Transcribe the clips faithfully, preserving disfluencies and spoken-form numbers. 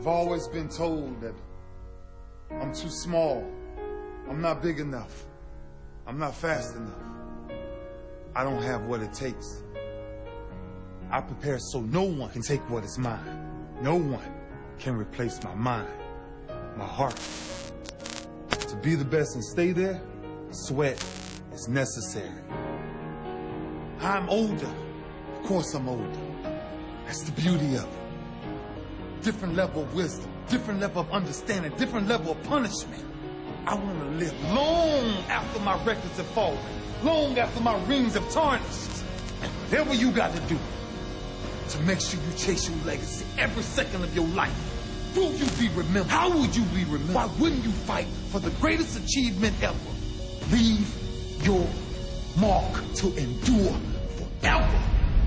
always been told that I'm too small. I'm not big enough. I'm not fast enough. I don't have what it takes. I prepare so no one can take what is mine. No one can replace my mind, my heart. To be the best and stay there, sweat is necessary. I'm older. Of course I'm older. That's the beauty of it. Different level of wisdom, different level of understanding, different level of punishment. I want to live long after my records have fallen, long after my rings have tarnished. And whatever you got to do to make sure you chase your legacy every second of your life. Will you be remembered? How would you be remembered? Why wouldn't you fight for the greatest achievement ever? Leave your mark to endure forever.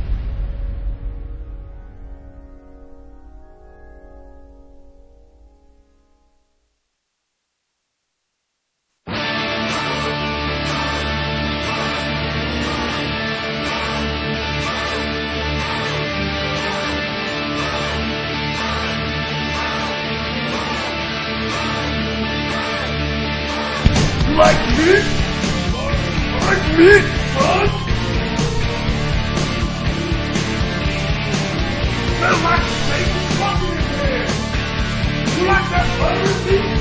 Like me? Like me, son? Smell like steak and coffee in here. You like that butter meat?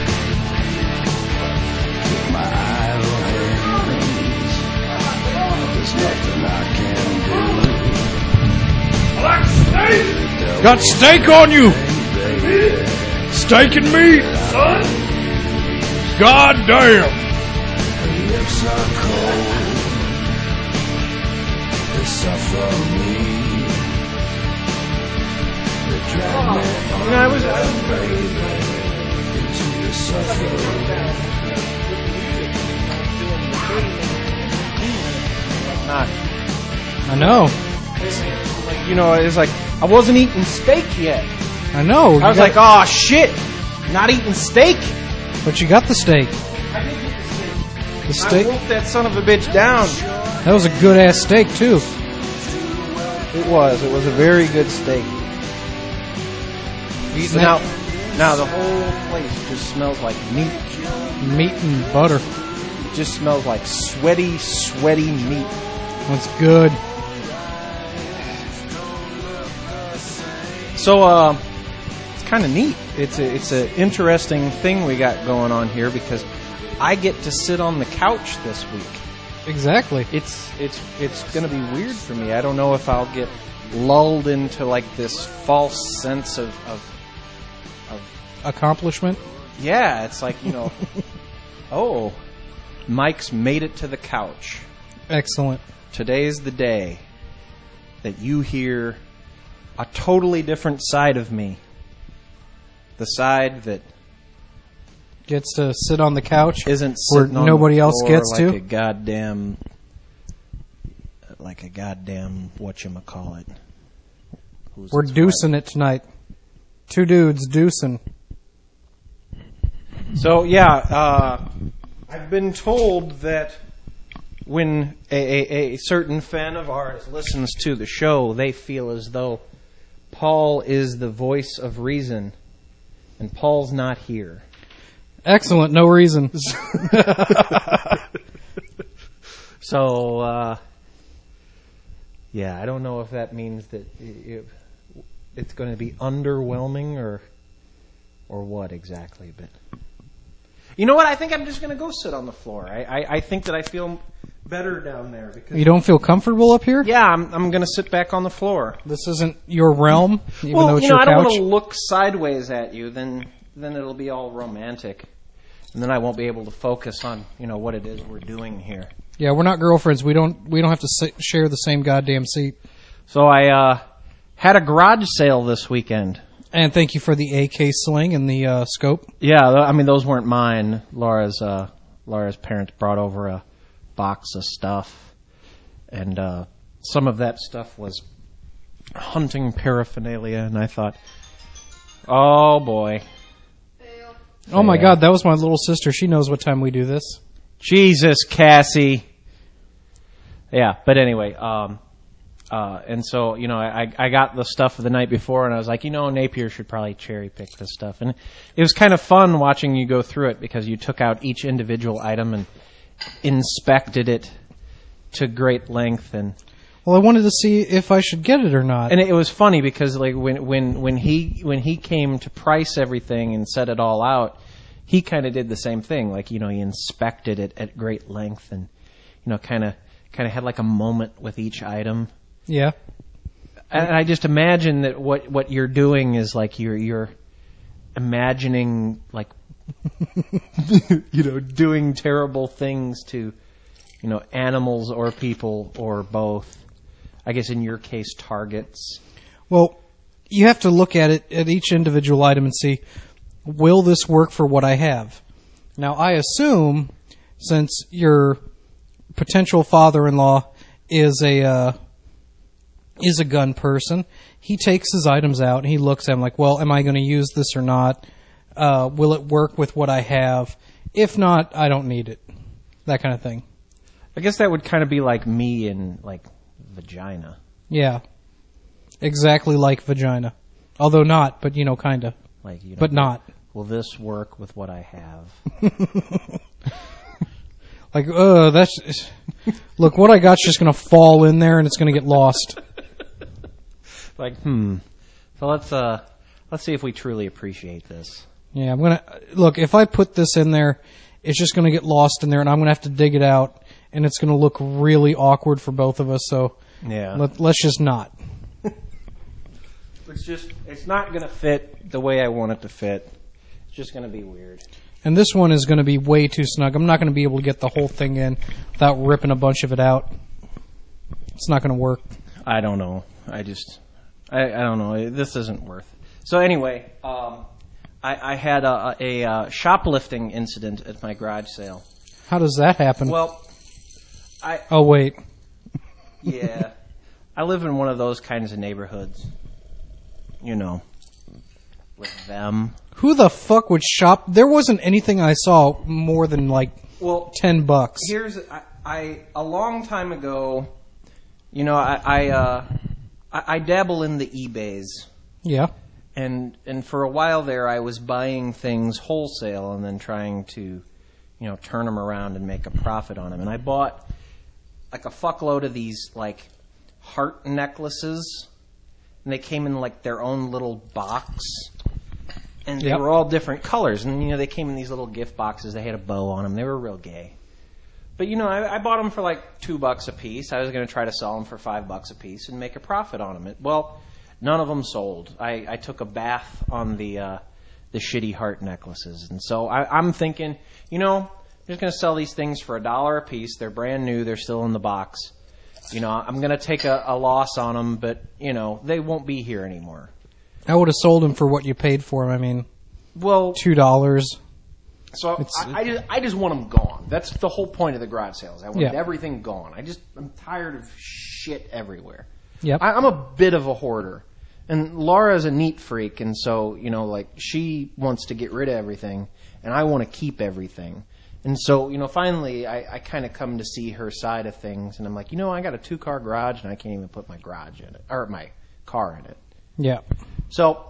With my eye on her knees, there's nothing I can do. I like steak. Got steak on you. Steak and meat. Son? God damn! Her lips are cold. They suffer me. They drag me on. I was, I was into the suffering. not. I know. Like, you know, it's like I wasn't eating steak yet. I know. I was like, oh shit, not eating steak. But you got the steak. I did get the steak. The steak. I wolfed that son of a bitch down. That was a good ass steak too. It was. It was a very good steak. Eating Now, that now the whole place just smells like meat. meat and butter. It just smells like sweaty, sweaty meat. That's good. So, uh, it's kind of neat. It's a, it's an interesting thing we got going on here because I get to sit on the couch this week. Exactly. It's it's it's going to be weird for me. I don't know if I'll get lulled into like this false sense of of, of Accomplishment. yeah. It's like, you know, oh, Mike's made it to the couch. Excellent. Today's the day that you hear a totally different side of me. The side that Gets to sit on the couch isn't where sitting on nobody the else floor gets like to. a goddamn, like a goddamn whatchamacallit. Who's We're its deucing it tonight. Two dudes deucing. So yeah, uh, I've been told that when a, a, a certain fan of ours listens to the show, they feel as though Paul is the voice of reason, and Paul's not here. Excellent. No reason. So, uh, yeah, I don't know if that means that it, it's going to be underwhelming or or what exactly, but you know what? I think I'm just going to go sit on the floor. I, I, I think that I feel better down there because You don't feel comfortable up here? yeah, I'm I'm going to sit back on the floor. This isn't your realm, even well, though it's you know, your I don't couch. want to look sideways at you. Then then it'll be all romantic, and then I won't be able to focus on you know what it is we're doing here. Yeah, we're not girlfriends. We don't. We don't have to sit, share the same goddamn seat. So I uh, had a garage sale this weekend. And thank you for the A K sling and the uh, scope. Yeah, I mean those weren't mine. Laura's uh, Laura's parents brought over a box of stuff, and uh, some of that stuff was hunting paraphernalia. And I thought, oh boy, Oh my Yeah. God, that was my little sister. She knows what time we do this. Jesus, Cassie. Yeah, but anyway, um, Uh, and so, you know, I, I got the stuff the night before, and I was like, you know, Napier should probably cherry pick this stuff. And it was kind of fun watching you go through it because you took out each individual item and inspected it to great length. And Well, I wanted to see if I should get it or not. and it was funny because like when when when he when he came to price everything and set it all out, he kind of did the same thing. Like, you know, he inspected it at great length and, you know, kind of kind of had like a moment with each item. Yeah. And I just imagine that what, what you're doing is like you're you're imagining like you know doing terrible things to, you know, animals or people or both. I guess in your case, targets. Well, you have to look at it at each individual item and see, will this work for what I have? Now, I assume since your potential father-in-law is a uh, is a gun person, he takes his items out and he looks at them like, well, am I going to use this or not? Uh, will it work with what I have? If not, I don't need it. That kind of thing. I guess that would kind of be like me in like vagina. Yeah. Exactly like vagina. Although not, but you know, kind of. Like, you know, But not. Will this work with what I have? Like, uh, that's... Look, what I got's just going to fall in there and it's going to get lost. Like, hmm. So let's uh, let's see if we truly appreciate this. Yeah, I'm going to... Look, if I put this in there, it's just going to get lost in there and I'm going to have to dig it out and it's going to look really awkward for both of us, so Yeah. let, let's just not. It's just, it's not going to fit the way I want it to fit. It's just going to be weird. And this one is going to be way too snug. I'm not going to be able to get the whole thing in without ripping a bunch of it out. It's not going to work. I don't know. I just, I, I don't know. This isn't worth it. So anyway, um, I, I had a, a, a shoplifting incident at my garage sale. How does that happen? Well, I, oh, wait. yeah, I live in one of those kinds of neighborhoods. You know, with them. Who the fuck would shop? There wasn't anything I saw more than like Well, ten bucks. Here's I, I a long time ago. You know, I I, uh, I I dabble in the eBays, Yeah. and and for a while there, I was buying things wholesale and then trying to, you know, turn them around and make a profit on them. And I bought like a fuckload of these like heart necklaces, and they came in like their own little box. And they Yep. were all different colors. And, you know, they came in these little gift boxes. They had a bow on them. They were real gay. But, you know, I, I bought them for like two bucks a piece. I was going to try to sell them for five bucks a piece and make a profit on them. It, well, none of them sold. I, I took a bath on the uh, the shitty heart necklaces. And so I, I'm thinking, you know, I'm just going to sell these things for a dollar a piece. They're brand new. They're still in the box. You know, I'm going to take a, a loss on them, but, you know, they won't be here anymore. I would have sold them for what you paid for them. I mean, Well, two dollars. So It's- I, I just I just want them gone. That's the whole point of the garage sales. I want Yeah. everything gone. I just I'm tired of shit everywhere. Yep. I, I'm a bit of a hoarder, and Laura's a neat freak, and so you know, like she wants to get rid of everything, and I want to keep everything. And so you know, finally, I, I kind of come to see her side of things, and I'm like, you know, I got a two car garage, and I can't even put my garage in it or my car in it. Yeah. So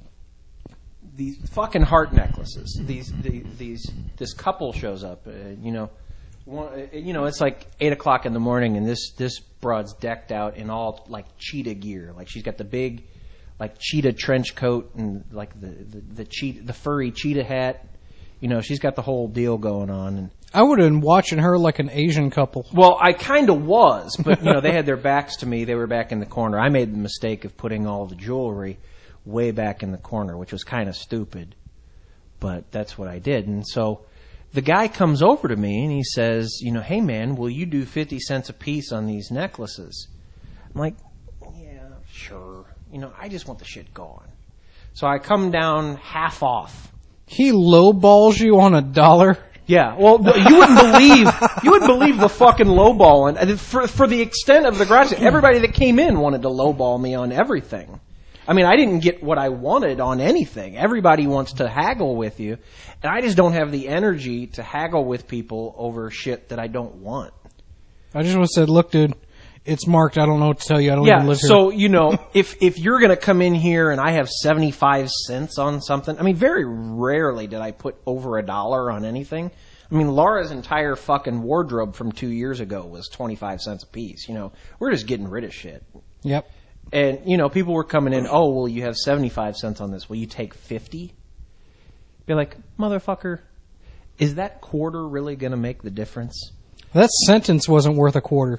these fucking heart necklaces. These, these, these this couple shows up. Uh, you know, one, uh, you know, it's like eight o'clock in the morning, and this this broad's decked out in all like cheetah gear. Like she's got the big, like cheetah trench coat and like the the, the cheetah, the furry cheetah hat. You know, she's got the whole deal going on. And I would have been watching her like an Asian couple. well, I kind of was, but you know, they had their backs to me. They were back in the corner. I made the mistake of putting all the jewelry way back in the corner, which was kind of stupid, but that's what I did. And so the guy comes over to me and he says, you know, hey man, will you do fifty cents a piece on these necklaces? I'm like, yeah, sure. You know, I just want the shit gone. So I come down half off. He lowballs you on a dollar. Yeah, well, you wouldn't believe you wouldn't believe the fucking lowball, and for for the extent of the garage, everybody that came in wanted to lowball me on everything. I mean, I didn't get what I wanted on anything. Everybody wants to haggle with you, and I just don't have the energy to haggle with people over shit that I don't want. I just would have said, look, dude, it's marked. I don't know what to tell you. I don't Yeah, even live here. so, you know, if if you're going to come in here and I have seventy-five cents on something, I mean, very rarely did I put over a dollar on anything. I mean, Laura's entire fucking wardrobe from two years ago was twenty-five cents a piece. You know, we're just getting rid of shit. Yep. And, you know, people were coming in, oh, well, you have seventy-five cents on this. Will you take fifty? Be like, motherfucker, is that quarter really going to make the difference? That sentence wasn't worth a quarter.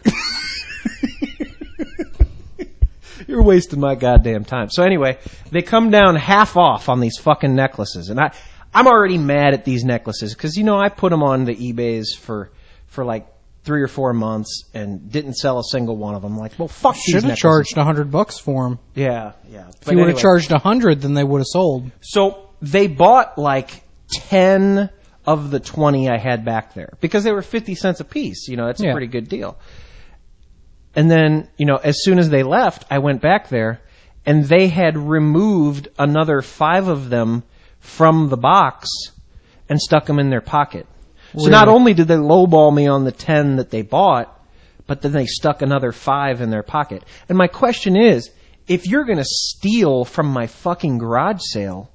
You're wasting my goddamn time. So anyway, they come down half off on these fucking necklaces. And I, I'm already mad at these necklaces because, you know, I put them on the eBays for, for like three or four months and didn't sell a single one of them. Like, well, fuck these Should have necklaces. charged a hundred bucks for them. Yeah, yeah. If you would have charged a hundred, then they would have sold. So they bought like ten of the twenty I had back there because they were fifty cents a piece. You know, that's a Yeah. pretty good deal. And then, you know, as soon as they left, I went back there and they had removed another five of them from the box and stuck them in their pocket. So not Really? only did they lowball me on the ten that they bought, but then they stuck another five in their pocket. And my question is, if you're going to steal from my fucking garage sale,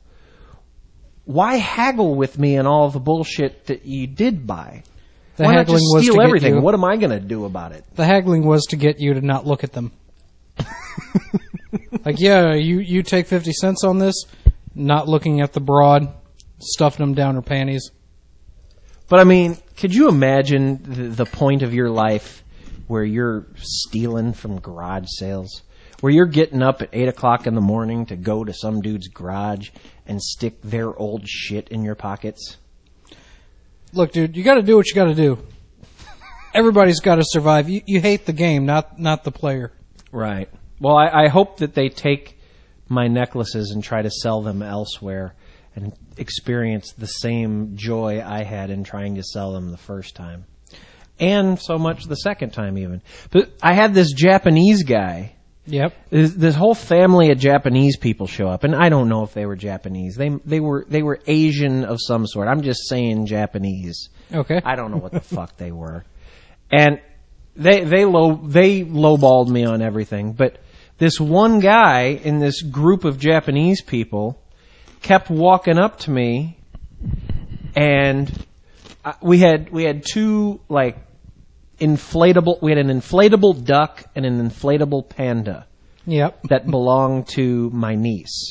why haggle with me on all the bullshit that you did buy? The Why not haggling just was steal to get everything? you- What am I going to do about it? The haggling was to get you to not look at them. Like, yeah, you, you take fifty cents on this, not looking at the broad, stuffing them down her panties. But I mean, could you imagine the, the point of your life where you're stealing from garage sales? Where you're getting up at eight o'clock in the morning to go to some dude's garage and stick their old shit in your pockets? Look, dude, you got to do what you got to do. Everybody's got to survive. You, you hate the game, not not the player. Right. Well, I, I hope that they take my necklaces and try to sell them elsewhere and experience the same joy I had in trying to sell them the first time. And so much the second time even. But I had this Japanese guy. Yep. This, this whole family of Japanese people show up, and I don't know if they were Japanese. They they were they were Asian of some sort. I'm just saying Japanese. Okay. I don't know what the fuck they were. And they they low they lowballed me on everything. But this one guy in this group of Japanese people kept walking up to me, and I- we had we had two like inflatable. We had an inflatable duck and an inflatable panda Yep. that belonged to my niece.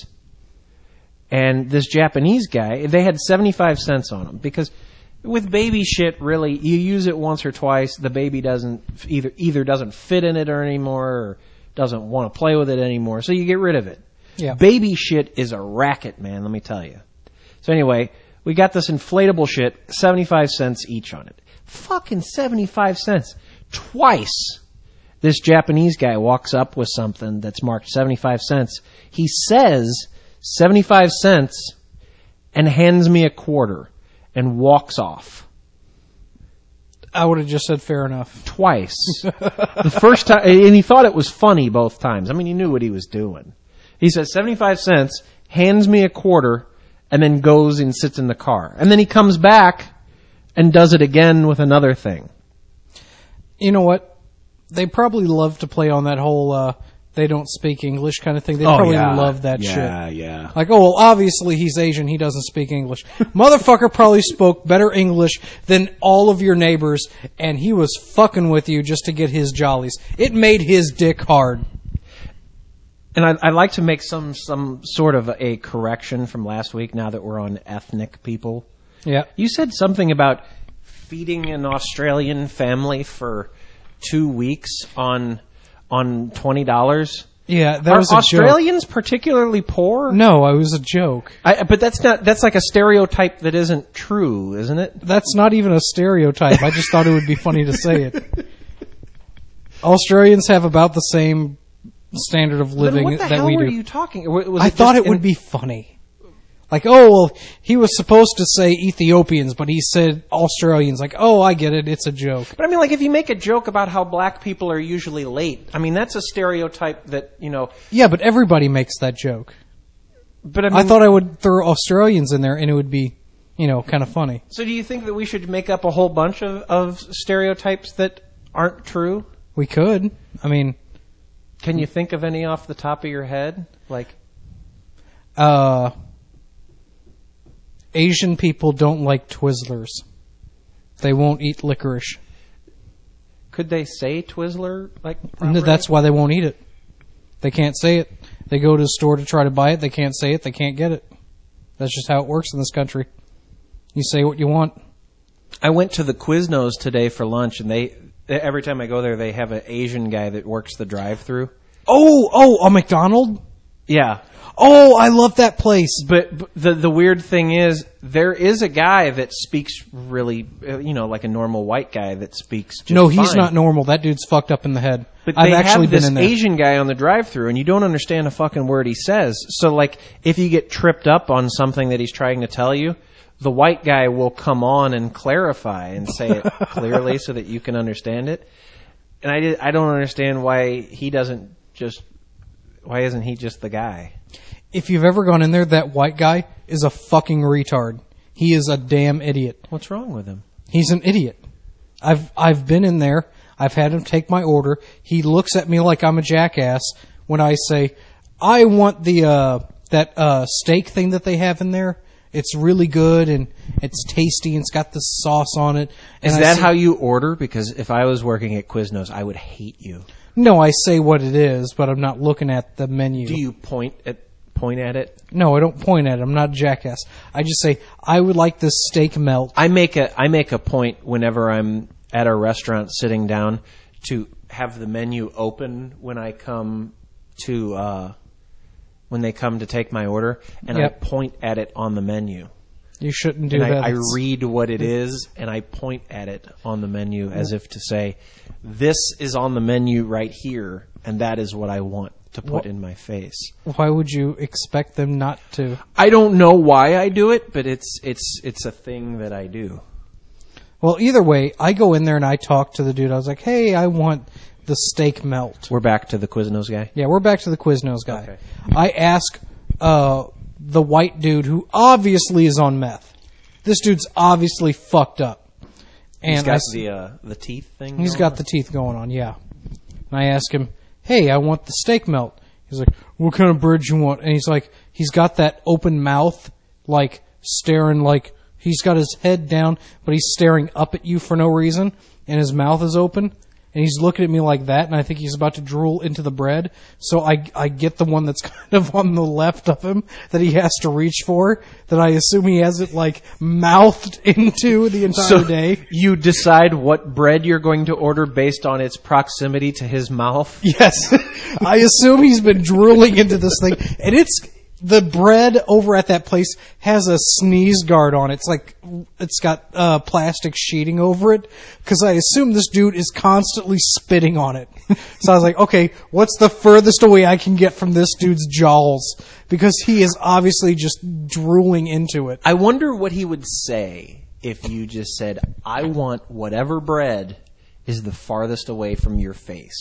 And this Japanese guy, they had seventy-five cents on them because with baby shit, really, you use it once or twice, the baby doesn't either either doesn't fit in it or anymore or doesn't want to play with it anymore, so you get rid of it. Yeah. Baby shit is a racket, man, let me tell you. So anyway, we got this inflatable shit, seventy-five cents each on it. Fucking seventy-five cents. Twice. This Japanese guy walks up with something that's marked seventy-five cents. He says seventy-five cents and hands me a quarter and walks off. I would have just said fair enough. Twice. The first time, and he thought it was funny both times. I mean, he knew what he was doing. He says seventy-five cents, hands me a quarter, and then goes and sits in the car. And then he comes back and does it again with another thing. You know what? They probably love to play on that whole uh, they don't speak English kind of thing. They Oh, probably yeah. love that Yeah, shit. yeah. Like, oh, well, obviously he's Asian. He doesn't speak English. Motherfucker probably spoke better English than all of your neighbors, and he was fucking with you just to get his jollies. It made his dick hard. And I'd, I'd like to make some, some sort of a correction from last week now that we're on ethnic people. Yeah. You said something about feeding an Australian family for two weeks on on twenty dollars. Yeah, that Are was a Australians particularly poor? joke. No, it was a joke. I, but that's not. That's like a stereotype that isn't true, isn't it? That's not even a stereotype. I just thought it would be funny to say it. Australians have about the same standard of Then living what the that hell we were do. you talking? Was I it thought just it would in- be funny. Like, oh, well, he was supposed to say Ethiopians, but he said Australians. Like, oh, I get it. It's a joke. But I mean, like, if you make a joke about how black people are usually late, I mean, that's a stereotype that you know. Yeah, but everybody makes that joke. But I, mean, I thought I would throw Australians in there, and it would be, you know, kind of funny. So, do you think that we should make up a whole bunch of, of stereotypes that aren't true? We could. I mean, Can you think of any off the top of your head? Like, uh, Asian people don't like Twizzlers. They won't eat licorice. could they say Twizzler? Like, No, properly? that's why they won't eat it. They can't say it. They go to the store to try to buy it. They can't say it. They can't get it. That's just how it works in this country. You say what you want. I went to the Quiznos today for lunch, and they every time I go there, they have an Asian guy that works the drive-through. Oh, oh, a McDonald? Yeah, Oh, I love that place. but, but the the weird thing is, there is a guy that speaks really, uh, you know, like a normal white guy that speaks. Just No, he's fine. not normal. That dude's fucked up in the head. But I've they actually have been this in there. Asian guy on the drive-through, and you don't understand a fucking word he says. So, like, if you get tripped up on something that he's trying to tell you, the white guy will come on and clarify and say it clearly so that you can understand it. And I did, I don't understand why he doesn't just. Why isn't he just the guy? If you've ever gone in there, that white guy is a fucking retard. He is a damn idiot. What's wrong with him? He's an idiot. I've I've been in there. I've had him take my order. He looks at me like I'm a jackass when I say, "I want the uh, that uh, steak thing that they have in there. It's really good and it's tasty and it's got this sauce on it." And Is I that say, how you order? Because if I was working at Quiznos, I would hate you. No, I say what it is, but I'm not looking at the menu. Do you point at point at it? No, I don't point at it. I'm not a jackass. I just say, I would like this steak melt. I make a I make a point whenever I'm at a restaurant sitting down to have the menu open when I come to uh, when they come to take my order, and Yep. I point at it on the menu. You shouldn't do And that. I, I It's- read what it is, and I point at it on the menu as if to say, "This is on the menu right here, and that is what I want to put What? in my face." Why would you expect them not to? I don't know why I do it, but it's it's it's a thing that I do. Well, either way, I go in there and I talk to the dude. I was like, hey, I want the steak melt. We're back to the Quiznos guy. Yeah, we're back to the Quiznos guy. Okay. I ask uh, the white dude who obviously is on meth. This dude's obviously fucked up. And He's I got s- the uh, the teeth thing. He's going got on? the teeth going on, yeah. And I ask him, hey, I want the steak melt. He's like, what kind of bread you want? And he's like, he's got that open mouth, like staring, like he's got his head down, but he's staring up at you for no reason, and his mouth is open. And he's looking at me like that, and I think he's about to drool into the bread. So I, I get the one that's kind of on the left of him that he has to reach for, that I assume he has it, like, mouthed into the entire So day. you decide what bread you're going to order based on its proximity to his mouth. Yes. I assume he's been drooling into this thing. And it's, the bread over at that place has a sneeze guard on it. It's like, it's got uh, plastic sheeting over it. Because I assume this dude is constantly spitting on it. So I was like, okay, what's the furthest away I can get from this dude's jowls? Because he is obviously just drooling into it. I wonder what he would say if you just said, "I want whatever bread is the farthest away from your face."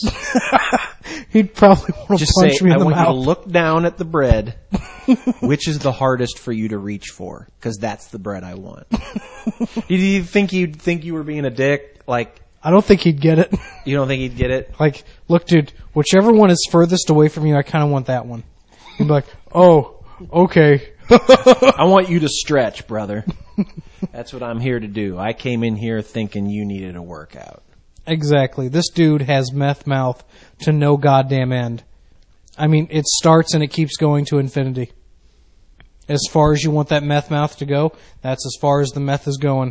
He'd probably want to Just punch say, me "I in the want mouth. you to look down at the bread. Which is the hardest for you to reach for? Because that's the bread I want." Do you think you'd think you were being a dick? Like, I don't think he'd get it. you don't think he'd get it? Like, look, dude, whichever one is furthest away from you, I kind of want that one. He'd be like, oh, okay. I want you to stretch, brother. That's what I'm here to do. I came in here thinking you needed a workout. Exactly. This dude has meth mouth to no goddamn end. I mean, it starts and it keeps going to infinity. As far as you want that meth mouth to go, that's as far as the meth is going.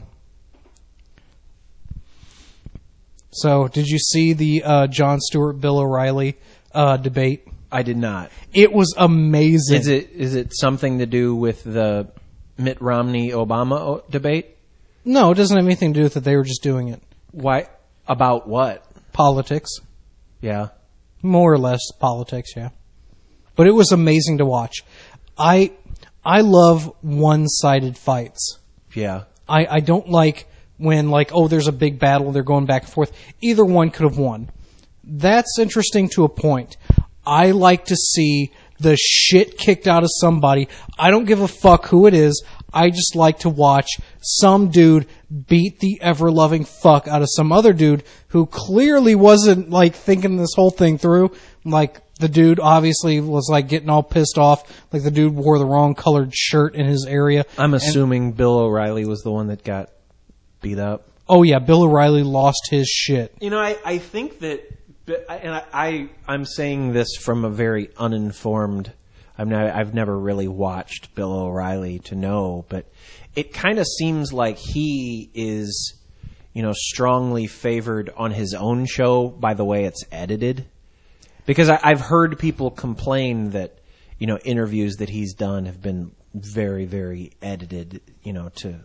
So, did you see the uh, Jon Stewart, Bill O'Reilly uh, debate? I did not. It was amazing. Is it is it something to do with the Mitt Romney Obama o- debate? No, it doesn't have anything to do with it. They were just doing it. Why? About what? Politics. Yeah. More or less politics, yeah. But it was amazing to watch. I I love one-sided fights. Yeah. I, I don't like when, like, oh, there's a big battle, they're going back and forth. Either one could have won. That's interesting to a point. I like to see the shit kicked out of somebody. I don't give a fuck who it is. I just like to watch some dude beat the ever-loving fuck out of some other dude who clearly wasn't, like, thinking this whole thing through. Like, the dude obviously was, like, getting all pissed off. Like, the dude wore the wrong colored shirt in his area. I'm assuming and, Bill O'Reilly was the one that got beat up. Oh, yeah, Bill O'Reilly lost his shit. You know, I, I think that, and I, I, I'm saying this from a very uninformed, I'm not, I've never really watched Bill O'Reilly to know, but it kind of seems like he is, you know, strongly favored on his own show by the way it's edited. Because I, I've heard people complain that, you know, interviews that he's done have been very, very edited, you know, to...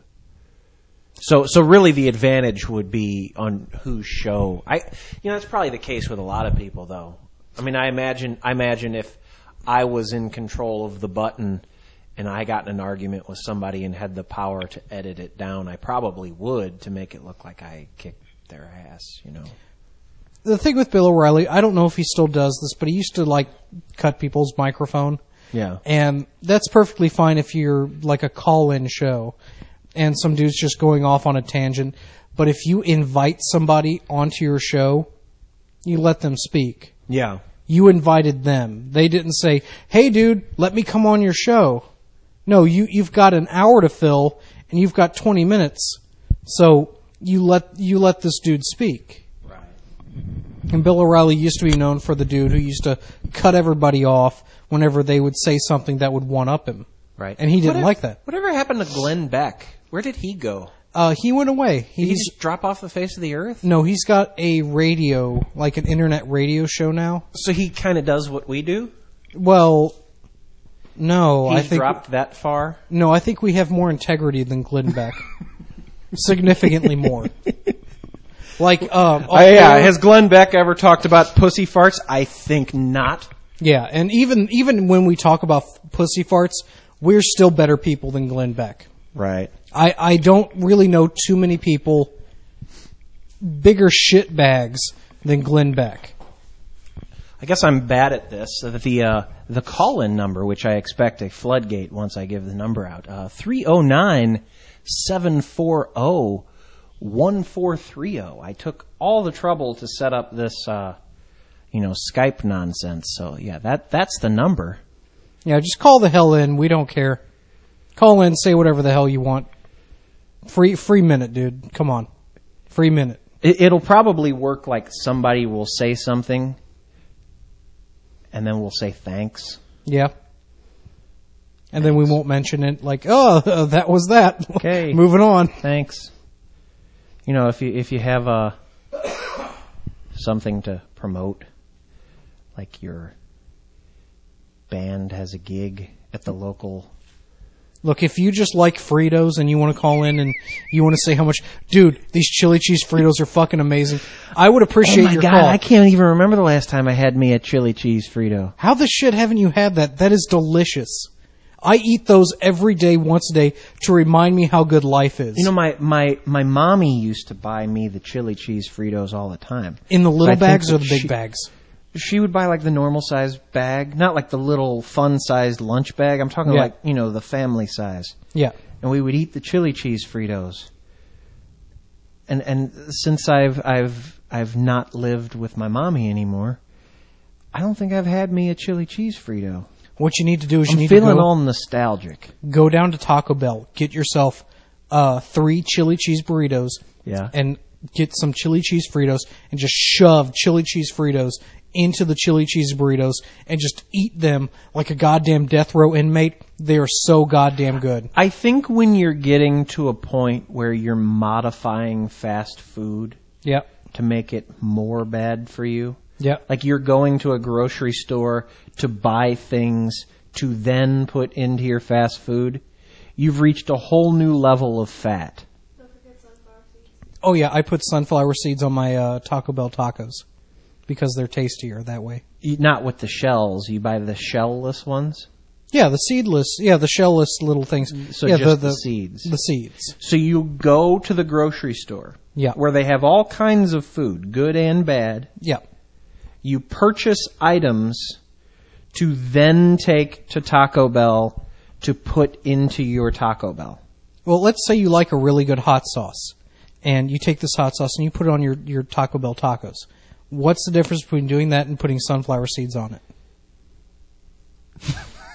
So, so really the advantage would be on whose show. I, you know, that's probably the case with a lot of people, though. I mean, I imagine, I imagine if I was in control of the button and I got in an argument with somebody and had the power to edit it down, I probably would to make it look like I kicked their ass, you know. The thing with Bill O'Reilly, I don't know if he still does this, but he used to, like, cut people's microphone. Yeah. And that's perfectly fine if you're, like, a call-in show and some dude's just going off on a tangent. But if you invite somebody onto your show, you let them speak. Yeah. You invited them. They didn't say, hey, dude, let me come on your show. No, you, you've got an hour to fill, and you've got twenty minutes. So you let you let this dude speak. Right. And Bill O'Reilly used to be known for the dude who used to cut everybody off whenever they would say something that would one-up him. Right. And he didn't Whatever, like that. Whatever happened to Glenn Beck? Where did he go? Uh, he went away. Did he just drop off the face of the earth? No, he's got a radio, like an internet radio show now. So he kind of does what we do? Well, no. He's I think dropped that far? No, I think we have more integrity than Glenn Beck. Significantly more. Like, um... Oh, yeah. Has Glenn Beck ever talked about pussy farts? I think not. Yeah, and even even when we talk about pussy farts, we're still better people than Glenn Beck. Right. I, I don't really know too many people bigger shit bags than Glenn Beck. I guess I'm bad at this. So that the uh, the call-in number, which I expect a floodgate once I give the number out, uh, three oh nine, seven four oh, one four three oh. I took all the trouble to set up this, uh, you know, Skype nonsense. So, yeah, that that's the number. Yeah, just call the hell in. We don't care. Call in, say whatever the hell you want. Free free minute, dude. Come on. Free minute. It, it'll probably work like somebody will say something, and then we'll say thanks. Yeah. And thanks. Then we won't mention it like, oh, that was that. Okay. Moving on. Thanks. You know, if you if you have uh, something to promote, like your band has a gig at the local... Look, if you just like Fritos and you want to call in and you want to say how much... Dude, these chili cheese Fritos are fucking amazing. I would appreciate oh my your God, call. I can't even remember the last time I had me a chili cheese Frito. How the shit haven't you had that? That is delicious. I eat those every day, once a day, to remind me how good life is. You know, my, my, my mommy used to buy me the chili cheese Fritos all the time. In the little I bags or the think big she, bags? She would buy like the normal size bag, not like the little fun sized lunch bag. I'm talking Yeah. like, you know, the family size. Yeah. And we would eat the chili cheese Fritos. And and since I've I've I've not lived with my mommy anymore, I don't think I've had me a chili cheese Frito. What you need to do is I'm you need feeling to go, all nostalgic. go down to Taco Bell, get yourself uh, three chili cheese burritos, Yeah. and get some chili cheese Fritos, and just shove chili cheese Fritos into the chili cheese burritos, and just eat them like a goddamn death row inmate. They are so goddamn good. I think when you're getting to a point where you're modifying fast food Yep. to make it more bad for you, Yep. like you're going to a grocery store to buy things to then put into your fast food, you've reached a whole new level of fat. Oh yeah, I put sunflower seeds on my uh, Taco Bell tacos because they're tastier that way. You, not with the shells. You buy the shellless ones? Yeah, the seedless, yeah, the shellless little things. So yeah, just the, the seeds. The seeds. So you go to the grocery store, yeah, where they have all kinds of food, good and bad. Yeah. You purchase items to then take to Taco Bell to put into your Taco Bell? Well, let's say you like a really good hot sauce, and you take this hot sauce and you put it on your, your Taco Bell tacos. What's the difference between doing that and putting sunflower seeds on it?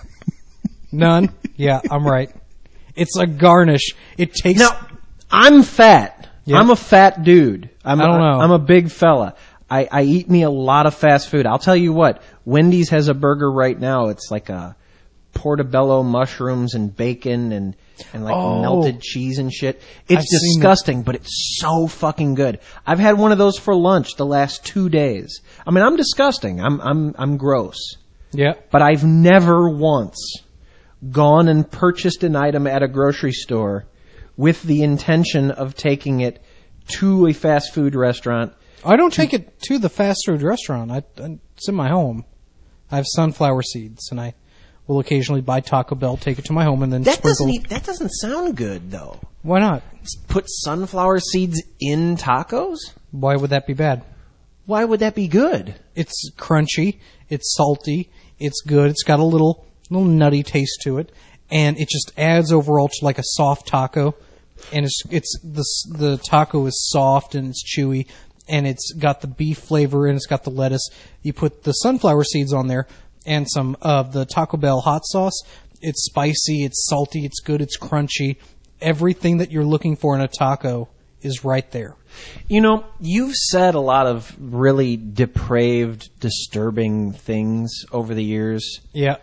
None? Yeah, I'm right. It's a garnish. It takes... Now, I'm fat. Yeah. I'm a fat dude. I'm I don't a, know. I'm a big fella. I, I eat me a lot of fast food. I'll tell you what, Wendy's has a burger right now. It's like a portobello mushrooms and bacon and, and like Oh. melted cheese and shit. It's I've seen disgusting, but it's so fucking good. I've had one of those for lunch the last two days. I mean, I'm disgusting. I'm, I'm, I'm gross. Yeah. But I've never once gone and purchased an item at a grocery store with the intention of taking it to a fast food restaurant. I don't take it to the fast food restaurant. I, I, it's in my home. I have sunflower seeds, and I will occasionally buy Taco Bell, take it to my home, and then That sprinkle. doesn't e- that doesn't sound good though. Why not? Put sunflower seeds in tacos? Why would that be bad? Why would that be good? It's crunchy. It's salty. It's good. It's got a little little nutty taste to it, and it just adds overall to like a soft taco. And it's it's the the taco is soft and it's chewy, and it's got the beef flavor and it's got the lettuce. You put the sunflower seeds on there and some of the Taco Bell hot sauce. It's spicy. It's salty. It's good. It's crunchy. Everything that you're looking for in a taco is right there. You know, you've said a lot of really depraved, disturbing things over the years. Yeah.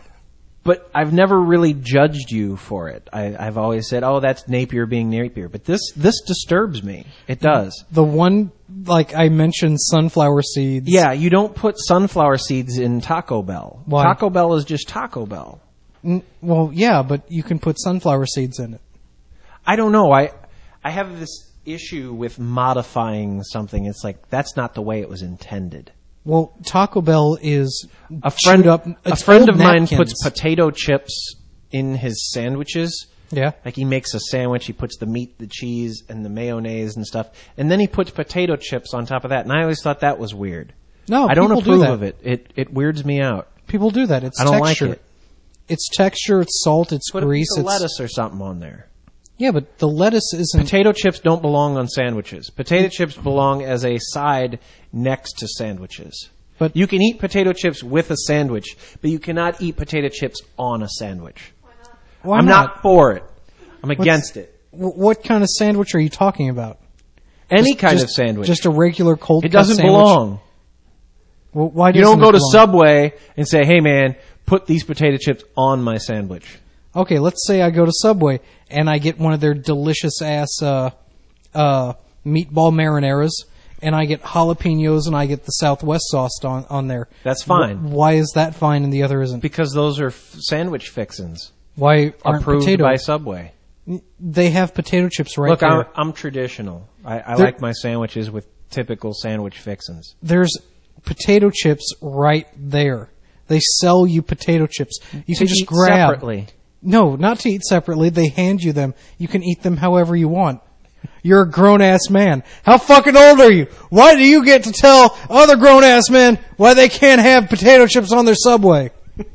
But I've never really judged you for it. I, I've always said, "Oh, that's Napier being Napier." But this this disturbs me. It does. The one, like I mentioned, sunflower seeds. Yeah, you don't put sunflower seeds in Taco Bell. Why? Taco Bell is just Taco Bell. N- Well, yeah, but you can put sunflower seeds in it. I don't know. I I have this issue with modifying something. It's like that's not the way it was intended. Well, Taco Bell is A friend, chewed up. a it's friend old of mine napkins. puts potato chips in his sandwiches. Yeah. Like he makes a sandwich, he puts the meat, the cheese, and the mayonnaise and stuff, and then he puts potato chips on top of that. And I always thought that was weird. No, I don't people do approve that. of it. It it weirds me out. People do that. It's I don't texture. like it. It's texture. It's salt. It's Put a grease. piece of It's lettuce or something on there. yeah, but the lettuce isn't. Potato chips don't belong on sandwiches. Potato chips belong as a side next to sandwiches. But- you can eat potato chips with a sandwich, but you cannot eat potato chips on a sandwich. Why I'm not for it. I'm against it. W- What kind of sandwich are you talking about? Any Just- kind just- of sandwich. Just a regular cold. it cut doesn't sandwich? belong. Well, why You doesn't don't go it to belong? Subway and say, "Hey man, put these potato chips on my sandwich." Okay, let's say I go to Subway and I get one of their delicious ass uh, uh, meatball marinaras, and I get jalapenos and I get the Southwest sauce on, on there. That's fine. Wh- why is that fine and the other isn't? Because those are f- sandwich fixins Why aren't approved potato? by Subway. They have potato chips right Look, there. I'm, I'm traditional. I, I There- like my sandwiches with typical sandwich fixins. There's potato chips right there. They sell you potato chips. You can To just eat grab. separately. No, not to eat separately. They hand you them. You can eat them however you want. You're a grown-ass man. How fucking old are you? Why do you get to tell other grown-ass men why they can't have potato chips on their Subway?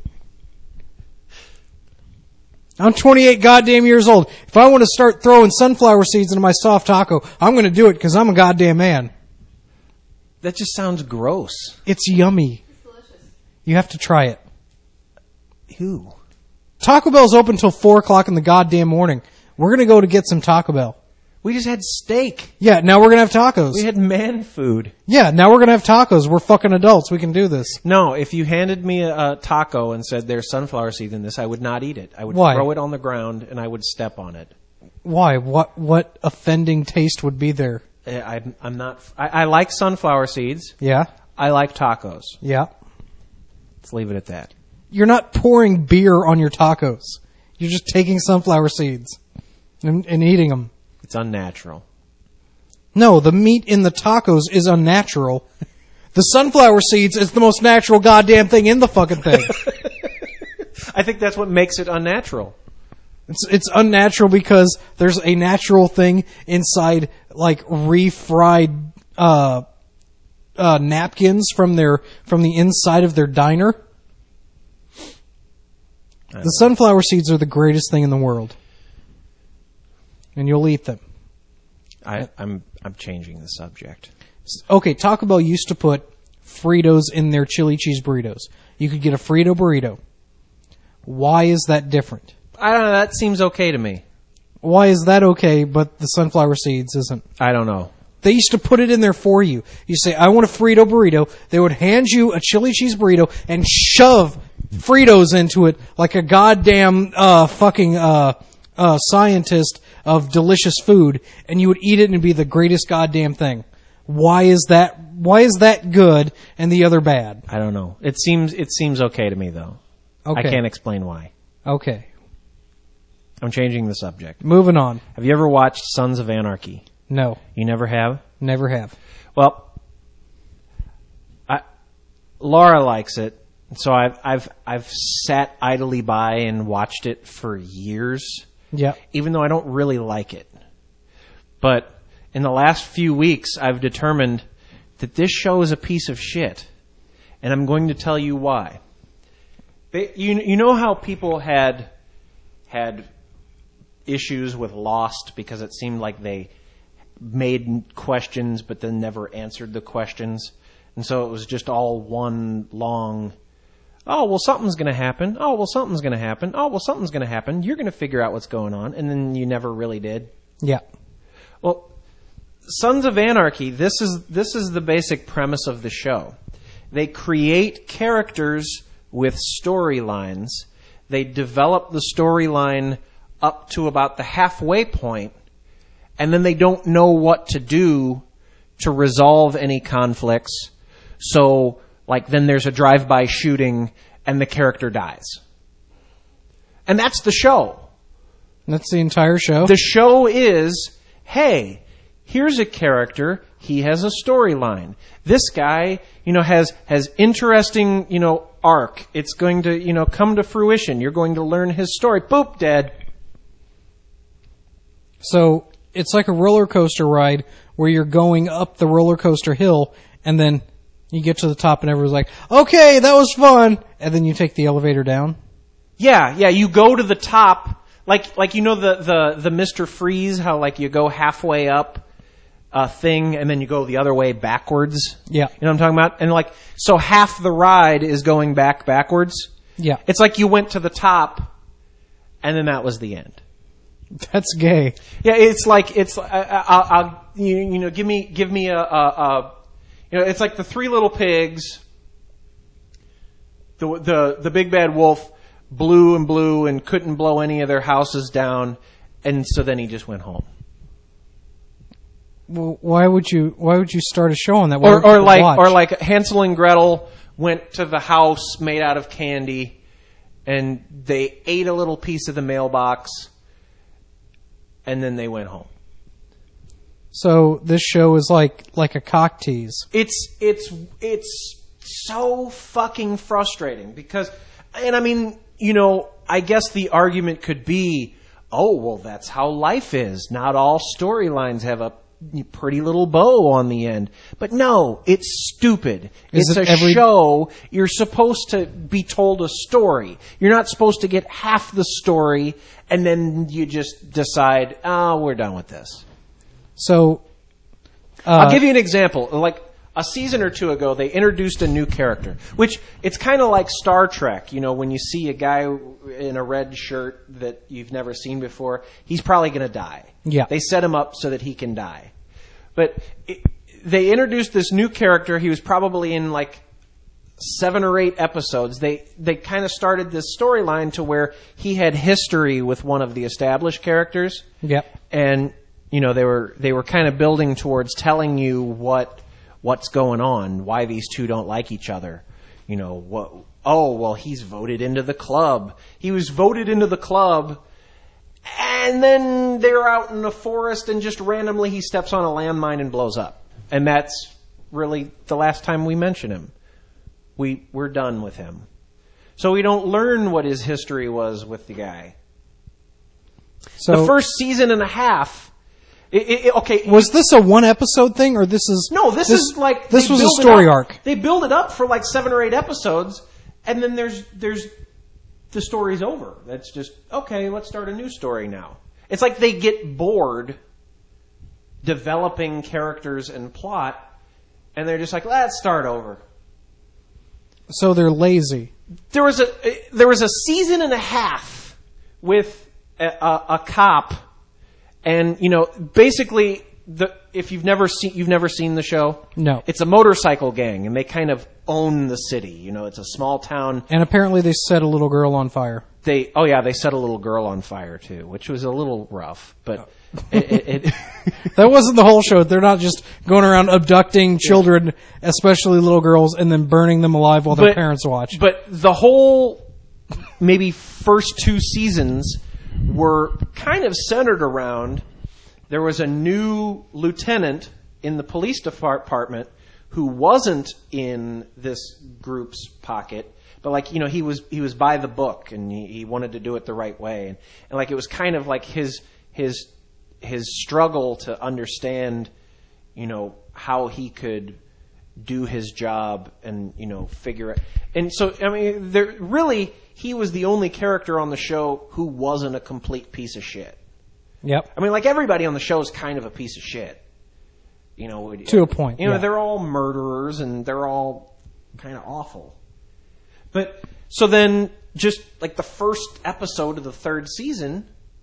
I'm twenty-eight goddamn years old. If I want to start throwing sunflower seeds into my soft taco, I'm going to do it because I'm a goddamn man. That just sounds gross. It's yummy. It's delicious. You have to try it. Ew. Taco Bell's open till four o'clock in the goddamn morning. We're going to go to get some Taco Bell. We just had steak. Yeah, now we're going to have tacos. We had man food. Yeah, now we're going to have tacos. We're fucking adults. We can do this. No, if you handed me a, a taco and said there's sunflower seeds in this, I would not eat it. I would Why? throw it on the ground and I would step on it. Why? What What offending taste would be there? I, I'm, I'm not. I, I like sunflower seeds. Yeah? I like tacos. Yeah. Let's leave it at that. You're not pouring beer on your tacos. You're just taking sunflower seeds and, and eating them. It's unnatural. No, the meat in the tacos is unnatural. The sunflower seeds is the most natural goddamn thing in the fucking thing. I think that's what makes it unnatural. It's it's unnatural because there's a natural thing inside, like refried uh, uh, napkins from their from the inside of their diner. The sunflower seeds are the greatest thing in the world. And you'll eat them. I, I'm I'm changing the subject. Okay, Taco Bell used to put Fritos in their chili cheese burritos. You could get a Frito burrito. Why is that different? I don't know. That seems okay to me. Why is that okay, but the sunflower seeds isn't? I don't know. They used to put it in there for you. You say, I want a Frito burrito. They would hand you a chili cheese burrito and shove Fritos into it like a goddamn uh, fucking uh, uh, scientist of delicious food, and you would eat it and it'd be the greatest goddamn thing. Why is that? Why is that good and the other bad? I don't know. It seems it seems okay to me though. Okay. I can't explain why. Okay. I'm changing the subject. Moving on. Have you ever watched Sons of Anarchy? No. You never have? Never have. Well, I, Laura likes it, so I've I've I've sat idly by and watched it for years. Yeah. Even though I don't really like it. But in the last few weeks, I've determined that this show is a piece of shit. And I'm going to tell you why. They, you, you know how people had had issues with Lost because it seemed like they made questions but then never answered the questions. And so it was just all one long, oh, well, something's going to happen. Oh, well, something's going to happen. Oh, well, something's going to happen. You're going to figure out what's going on. And then you never really did. Yeah. Well, Sons of Anarchy, this is this is the basic premise of the show. They create characters with storylines. They develop the storyline up to about the halfway point, and then they don't know what to do to resolve any conflicts. So, like, then there's a drive-by shooting, and the character dies. And that's the show. That's the entire show? The show is, hey, here's a character, he has a storyline. This guy, you know, has has interesting, you know, arc. It's going to, you know, come to fruition. You're going to learn his story. Boop, dead. So it's like a roller coaster ride where you're going up the roller coaster hill and then you get to the top and everyone's like, okay, that was fun. And then you take the elevator down. Yeah, yeah, you go to the top, like, like you know the, the, the Mister Freeze, how like you go halfway up a thing and then you go the other way backwards. Yeah. You know what I'm talking about? And like, so half the ride is going back backwards. Yeah. It's like you went to the top and then that was the end. That's gay. Yeah, it's like, it's, I, I, I'll, you, you know, give me, give me a, a, a, you know, it's like the Three Little Pigs, the, the, the big bad wolf blew and blew and couldn't blow any of their houses down, and so then he just went home. Well, why would you, why would you start a show on that? Why Or, would or people like, watch? or like Hansel and Gretel went to the house made out of candy, and they ate a little piece of the mailbox, and then they went home. So this show is like like a cock tease. It's it's it's so fucking frustrating because, and I mean, you know, I guess the argument could be, oh, well, that's how life is. Not all storylines have a pretty little bow on the end. But no, it's stupid. Is it's it a every- show. You're supposed to be told a story. You're not supposed to get half the story and then you just decide, oh, we're done with this. So uh, I'll give you an example. Like a season or two ago, they introduced a new character, which it's kind of like Star Trek. You know, when you see a guy in a red shirt that you've never seen before, he's probably going to die. Yeah. They set him up so that he can die. But it, they introduced this new character. He was probably in like seven or eight episodes. They they kind of started this storyline to where he had history with one of the established characters. Yep. And you know, they were they were kind of building towards telling you what what's going on, why these two don't like each other. You know, what oh, well, he's voted into the club. He was voted into the club, and then they're out in the forest and just randomly he steps on a landmine and blows up. And that's really the last time we mention him. We we're done with him. So we don't learn what his history was with the guy. So The first season and a half It, it, it- okay, was this a one episode thing or this is no, this, is like this they was a build it story up- arc. They build it up for like seven or eight episodes, and then there's there's the story's over. That's just, okay, let's start a new story now. It's like they get bored developing characters and plot, and they're just like, let's start over. So they're lazy. There was a there was a season and a half with a, a, a cop, and you know, basically, the if you've never seen you've never seen the show, No. it's a motorcycle gang, and they kind of own the city. You know, it's a small town. And apparently they set a little girl on fire. They oh yeah, they set a little girl on fire too, which was a little rough, but it, it, it That wasn't the whole show. They're not just going around abducting children, especially little girls, and then burning them alive while their But- parents watch. But the whole maybe first two seasons were kind of centered around there was a new lieutenant in the police department who wasn't in this group's pocket, but like, you know, he was he was by the book and he, he wanted to do it the right way. And, and like it was kind of like his his his struggle to understand, you know, how he could do his job and, you know, figure it. And so, I mean, there really, he was the only character on the show who wasn't a complete piece of shit. Yep. I mean, like everybody on the show is kind of a piece of shit. You know, To a point, You know, yeah. they're all murderers and they're all kind of awful. But so then, just like the first episode of the third season,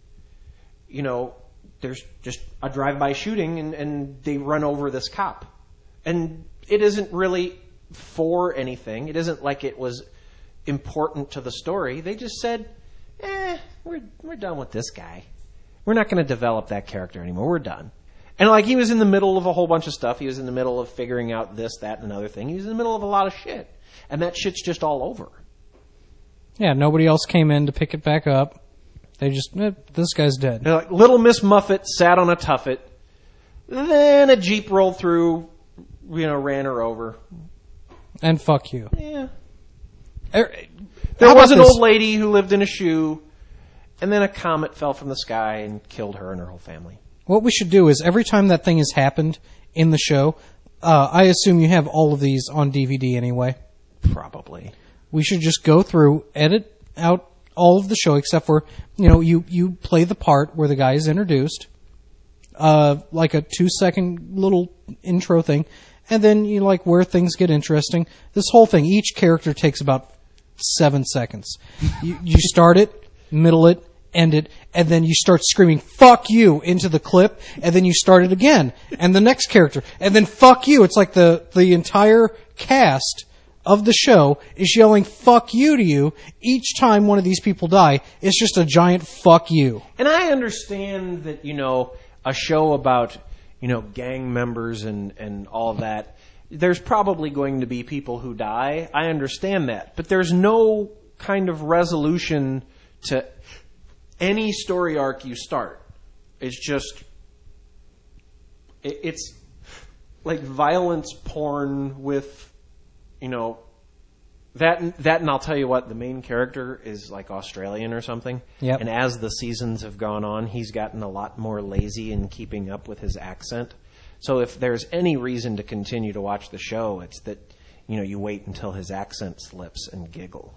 you know, there's just a drive-by shooting and, and they run over this cop. And it isn't really for anything. It isn't like it was important to the story. They just said, eh, we're we're done with this guy. We're not going to develop that character anymore. We're done. And like he was in the middle of a whole bunch of stuff. He was in the middle of figuring out this, that, and another thing. He was in the middle of a lot of shit. And that shit's just all over. Yeah, nobody else came in to pick it back up. They just, eh, this guy's dead. They're like, Little Miss Muffet sat on a tuffet. Then a Jeep rolled through, you know, ran her over. And fuck you. Yeah. Er, There how was about an this? old lady who lived in a shoe, and then a comet fell from the sky and killed her and her whole family. What we should do is every time that thing has happened in the show, uh, I assume you have all of these on D V D anyway. Probably. We should just go through, edit out all of the show except for, you know, you, you play the part where the guy is introduced, uh, like a two second little intro thing, and then you like where things get interesting. This whole thing, each character takes about seven seconds. You, you start it, middle it, end it, and then you start screaming, fuck you, into the clip, and then you start it again, and the next character, and then fuck you. It's like the, the entire cast of the show is yelling fuck you to you each time one of these people die. It's just a giant fuck you. And I understand that, you know, a show about, you know, gang members and, and all that, there's probably going to be people who die. I understand that. But there's no kind of resolution to any story arc you start. It's just, it, it's like violence porn with, you know, that, that, and I'll tell you what, the main character is like Australian or something. Yep. And as the seasons have gone on, he's gotten a lot more lazy in keeping up with his accent. So if there's any reason to continue to watch the show, it's that, you know, you wait until his accent slips and giggle.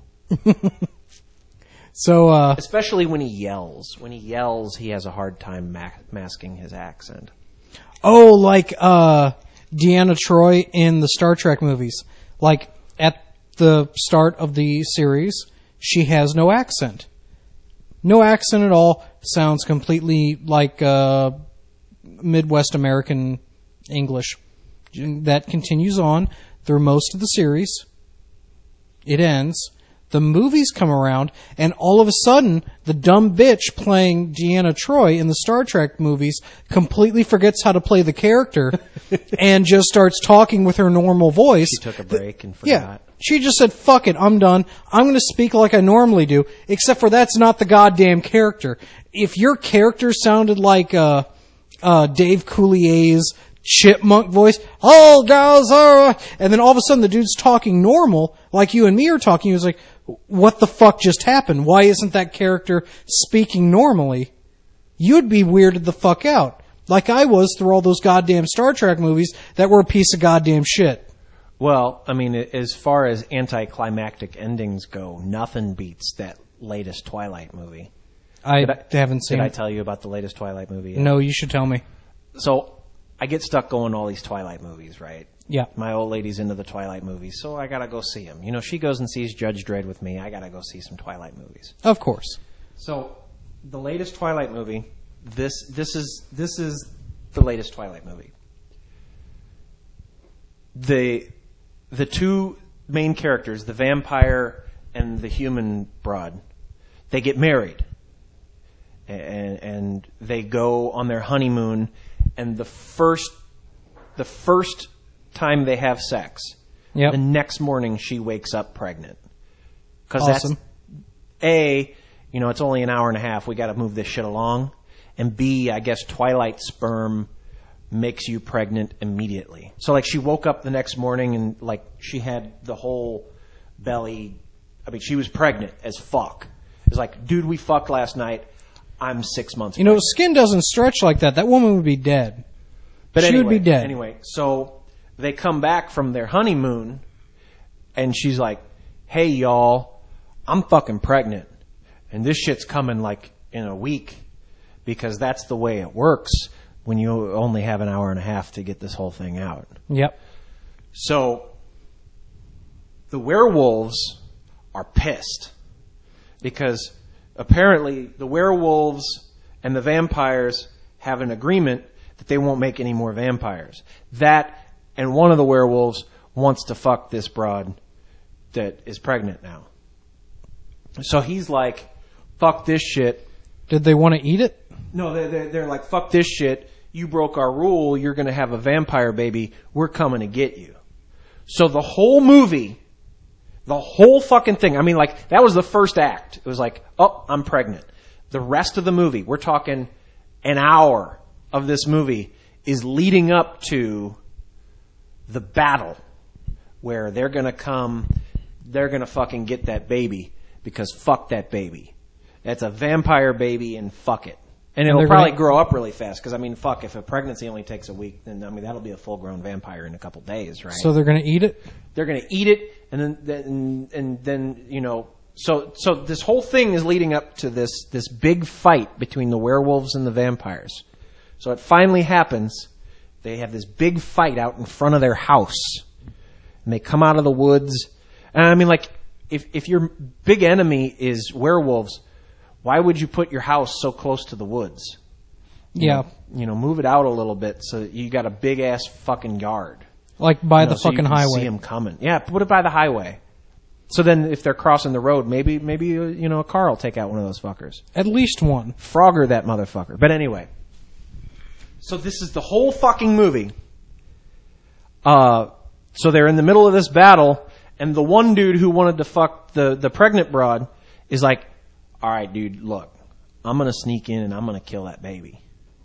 So, uh, Especially when he yells. When he yells, he has a hard time ma- masking his accent. oh, like, uh, Deanna Troi in the Star Trek movies. Like, at the start of the series, she has no accent. No accent at all. Sounds completely like, uh, Midwest American English. That continues on through most of the series. It ends. The movies come around, and all of a sudden, the dumb bitch playing Deanna Troi in the Star Trek movies completely forgets how to play the character and just starts talking with her normal voice. She took a break and Yeah. forgot. She just said, fuck it, I'm done. I'm going to speak like I normally do, except for that's not the goddamn character. If your character sounded like uh, uh, Dave Coulier's chipmunk voice, oh, guys, uh, and then all of a sudden the dude's talking normal, like you and me are talking, he was like, what the fuck just happened? Why isn't that character speaking normally? You'd be weirded the fuck out, like I was through all those goddamn Star Trek movies that were a piece of goddamn shit. Well, I mean, as far as anticlimactic endings go, nothing beats that latest Twilight movie. I, Did I haven't seen Did I it. tell you about the latest Twilight movie? No, you should tell me. So I get stuck going to all these Twilight movies, right? Yeah. My old lady's into the Twilight movies, so I gotta go see them. You know, she goes and sees Judge Dredd with me. I gotta go see some Twilight movies. Of course. So the latest Twilight movie. This this is this is the latest Twilight movie. The the two main characters, the vampire and the human broad, they get married. And, and they go on their honeymoon, and the first the first time they have sex, Yep. the next morning she wakes up pregnant. Because Awesome. that's A, you know, it's only an hour and a half. We got to move this shit along. And B, I guess Twilight sperm makes you pregnant immediately. So like she woke up the next morning and like she had the whole belly. I mean, she was pregnant as fuck. It's like, dude, we fucked last night. I'm six months You know, pregnant. skin doesn't stretch like that. That woman would be dead. But she anyway, would be dead. Anyway, so they come back from their honeymoon, and she's like, hey, y'all, I'm fucking pregnant. And this shit's coming like in a week, because that's the way it works when you only have an hour and a half to get this whole thing out. Yep. So the werewolves are pissed because apparently the werewolves and the vampires have an agreement that they won't make any more vampires. That and one of the werewolves wants to fuck this broad that is pregnant now. So he's like, fuck this shit. Did they want to eat it? No, they're, they're, they're like, fuck this shit. You broke our rule. You're going to have a vampire baby. We're coming to get you. So the whole movie, the whole fucking thing, I mean, like, that was the first act. It was like, oh, I'm pregnant. The rest of the movie, we're talking an hour of this movie, is leading up to the battle where they're going to come, they're going to fucking get that baby because fuck that baby. That's a vampire baby and fuck it. And it'll they're probably gonna- grow up really fast because, I mean, fuck, if a pregnancy only takes a week, then, I mean, that'll be a full-grown vampire in a couple days, right? So they're going to eat it? They're going to eat it, and then, then, and then, you know, so, so this whole thing is leading up to this, this big fight between the werewolves and the vampires. So it finally happens. They have this big fight out in front of their house, and they come out of the woods. And I mean, like, if, if your big enemy is werewolves, why would you put your house so close to the woods? You Yeah. know, you know, move it out a little bit so that you got a big ass fucking yard. Like by You know, the so you fucking can highway. See them coming. Yeah, put it by the highway. So then, if they're crossing the road, maybe maybe uh, you know a car will take out one of those fuckers. At least one. Frogger that motherfucker. But anyway, so this is the whole fucking movie. Uh, so they're in the middle of this battle, and the one dude who wanted to fuck the the pregnant broad is like, "All right, dude, look, I'm gonna sneak in and I'm gonna kill that baby."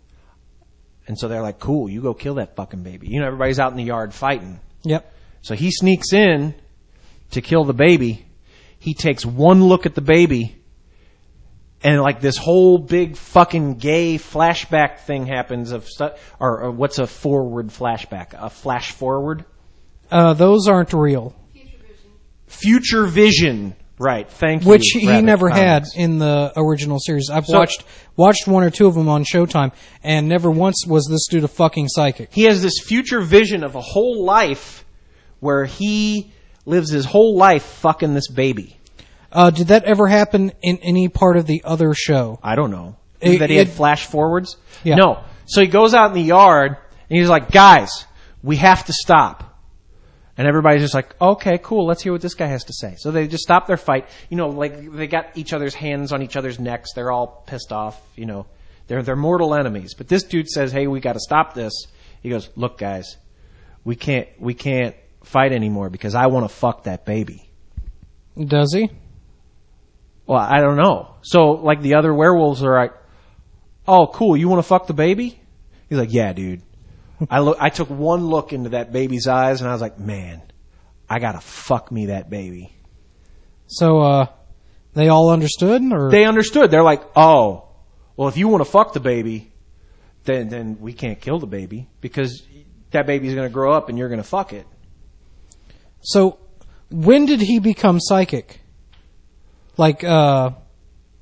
And so they're like, "Cool, you go kill that fucking baby." You know, everybody's out in the yard fighting. Yep. So he sneaks in to kill the baby. He takes one look at the baby, and like this whole big fucking gay flashback thing happens of stu- or, or what's a forward flashback? A flash forward? Uh, those aren't real. Future vision. Right. Thank you. Which he Rabbit never had Comics. in the original series. I've So- watched watched one or two of them on Showtime, and never once was this dude a fucking psychic. He has this future vision of a whole life where he lives his whole life fucking this baby. Uh, did that ever happen in any part of the other show? I don't know. It- that he had it- flash forwards? Yeah. No. So he goes out in the yard and he's like, guys, we have to stop. And everybody's just like, okay, cool, let's hear what this guy has to say. So they just stop their fight. You know, like they got each other's hands on each other's necks. They're all pissed off, you know. They're they're mortal enemies. But this dude says, hey, we gotta stop this. He goes, look guys, we can't we can't fight anymore because I want to fuck that baby. Does he? Well, I don't know. So, like, the other werewolves are like, oh, cool, you want to fuck the baby? He's like, yeah, dude. I look, I took one look into that baby's eyes, and I was like, man, I gotta fuck me that baby. So, uh, they all understood, or They understood. They're like, oh, well, if you want to fuck the baby, then then we can't kill the baby, because that baby's going to grow up and you're going to fuck it. so when did he become psychic? Like, uh,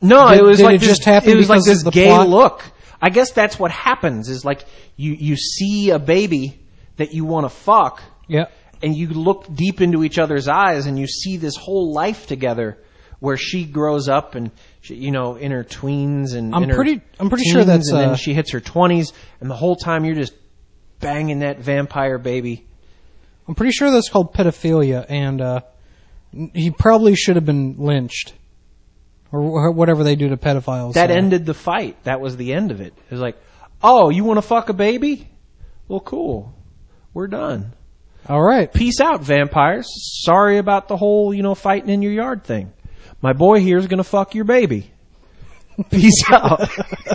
No, Did- it was did like it this, just happen it was like because this of the gay plot? look. I guess that's what happens is like you, you see a baby that you want to fuck Yeah. and you look deep into each other's eyes and you see this whole life together where she grows up and she, you know, in her tweens and I'm in her pretty- I'm pretty teens, sure that's, and uh, then she hits her twenties and the whole time you're just banging that vampire baby. I'm pretty sure that's called pedophilia, and uh, he probably should have been lynched. Or wh- whatever they do to pedophiles. That so. ended the fight. That was the end of it. It was like, oh, you want to fuck a baby? Well, cool. We're done. All right. Peace out, vampires. Sorry about the whole, you know, fighting in your yard thing. My boy here is going to fuck your baby. Peace out.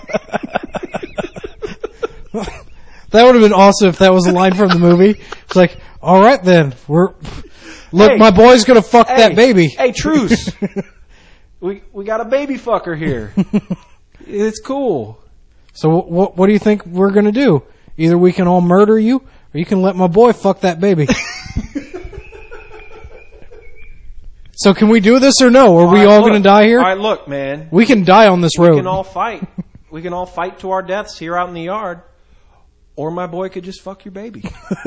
That would have been awesome if that was a line from the movie. It's like, all right then, we're look, Hey. my boy's gonna fuck Hey, that baby. Hey, truce. we we got a baby fucker here. It's cool. So what what do you think we're gonna do? Either we can all murder you, or you can let my boy fuck that baby. So can we do this or no? Are we right, all look. gonna die here? All right, look, man. We can die on this We road. can all fight. We can all fight to our deaths here out in the yard. Or my boy could just fuck your baby.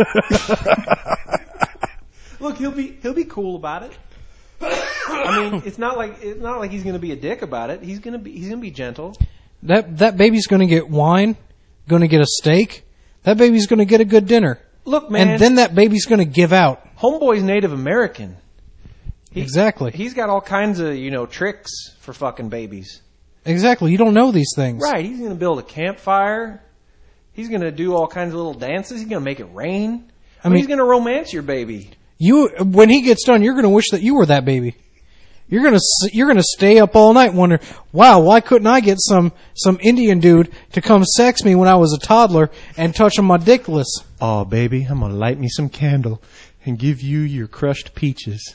Look, he'll be he'll be cool about it. I mean, it's not like it's not like he's going to be a dick about it. He's going to be he's going to be gentle. That that baby's gonna get wine, gonna get a steak. That baby's gonna get a good dinner. Look, man. And then that baby's gonna give out. Homeboy's Native American. He- Exactly. He's got all kinds of, you know, tricks for fucking babies. Exactly. You don't know these things. Right. He's going to build a campfire. He's going to do all kinds of little dances. He's going to make it rain. I mean, mean- he's going to romance your baby. You, when he gets done, you're going to wish that you were that baby. You're going to you're going to stay up all night and wonder, wow, why couldn't I get some some Indian dude to come sex me when I was a toddler and touch on my dickless? Oh, baby, I'm going to light me some candle and give you your crushed peaches.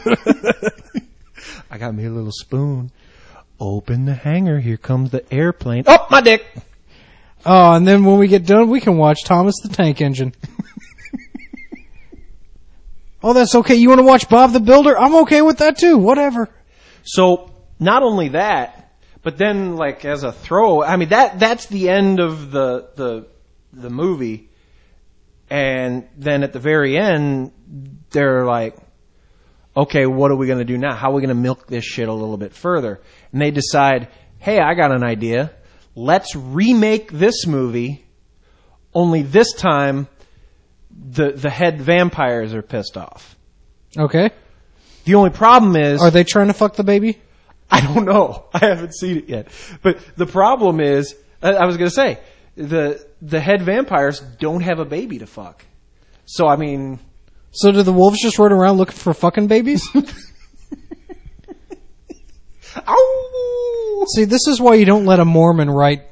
I got me a little spoon. Open the hanger. Here comes the airplane. Oh, my dick. Oh, and then when we get done, we can watch Thomas the Tank Engine. Oh, that's okay. You want to watch Bob the Builder? I'm okay with that too. Whatever. So not only that, but then like as a throw, I mean that that's the end of the the the movie. And then at the very end, they're like, okay, what are we going to do now? How are we going to milk this shit a little bit further? And they decide, hey, I got an idea. Let's remake this movie, only this time the the head vampires are pissed off. Okay. The only problem is... Are they trying to fuck the baby? I don't know. I haven't seen it yet. But the problem is, I was going to say, the the head vampires don't have a baby to fuck. So, I mean... So do the wolves just run around looking for fucking babies? Ow! See, this is why you don't let a Mormon write...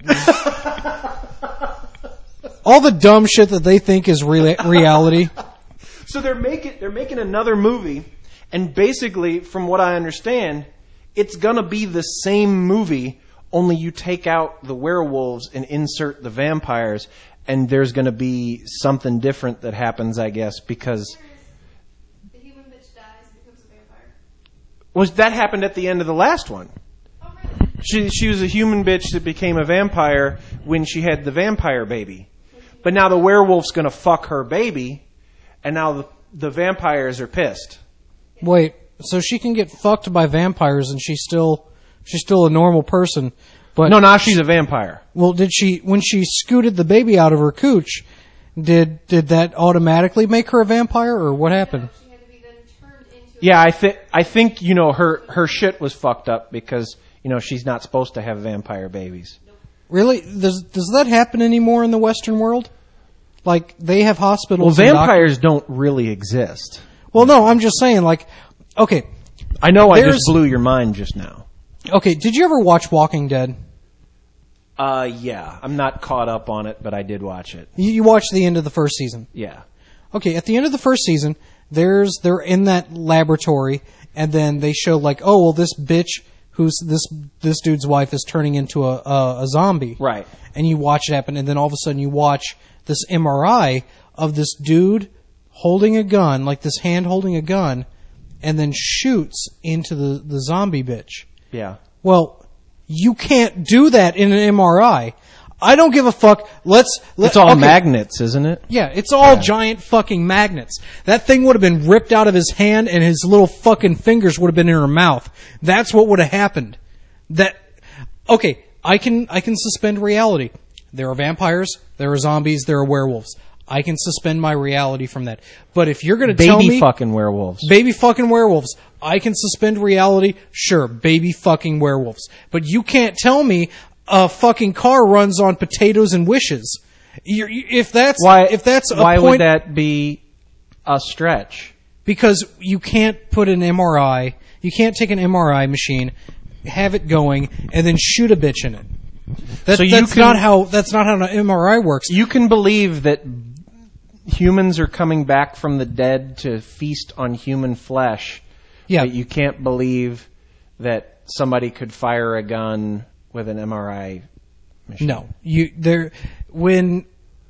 all the dumb shit that they think is rea- reality. So they're making they're making another movie, and basically, from what I understand, it's gonna be the same movie, only you take out the werewolves and insert the vampires, and there's gonna be something different that happens, I guess, because The human bitch dies and becomes a vampire. was that happened at the end of the last one. Oh, really? She she was a human bitch that became a vampire when she had the vampire baby. But now the werewolf's gonna fuck her baby, and now the, the vampires are pissed. Wait, so she can get fucked by vampires and she's still she's still a normal person. But No, now she's a vampire. well, did she when she scooted the baby out of her cooch, did did that automatically make her a vampire or what happened? She had to be then turned into. Yeah, I think I think you know her her shit was fucked up because you know she's not supposed to have vampire babies. Really? Does does that happen anymore in the Western world? Like they have Well, hospitals. and doc- vampires don't really exist. Well, no, I'm just saying. Like, okay, I know I There's- just blew your mind just now. okay. Did you ever watch Walking Dead? Uh, yeah, I'm not caught up on it, but I did watch it. You, you watched the end of the first season. Yeah. Okay, at the end of the first season, there's they're in that laboratory, and then they show like, oh well, this bitch who's this this dude's wife is turning into a a, a zombie, Right. And you watch it happen, and then all of a sudden you watch this M R I of this dude holding a gun, like this hand holding a gun, and then shoots into the the zombie bitch. Yeah. Well, You can't do that in an M R I. I don't give a fuck. Let's. Let, It's all okay. magnets, isn't it? Yeah, it's all giant fucking magnets. That thing would have been ripped out of his hand and his little fucking fingers would have been in her mouth. That's what would have happened. That, okay, I can, I can suspend reality. There are vampires, there are zombies, there are werewolves. I can suspend my reality from that. But if you're gonna tell me... Baby fucking werewolves. Baby fucking werewolves. I can suspend reality. Sure, baby fucking werewolves. But you can't tell me a fucking car runs on potatoes and wishes. You're, you, if that's Why, if that's a why point, would that be a stretch? because you can't put an M R I, you can't take an M R I machine, have it going, and then shoot a bitch in it. That, So you that's can- not how that's not how an M R I works. You can believe that humans are coming back from the dead to feast on human flesh. Yeah. But you can't believe that somebody could fire a gun with an M R I machine. No, you there when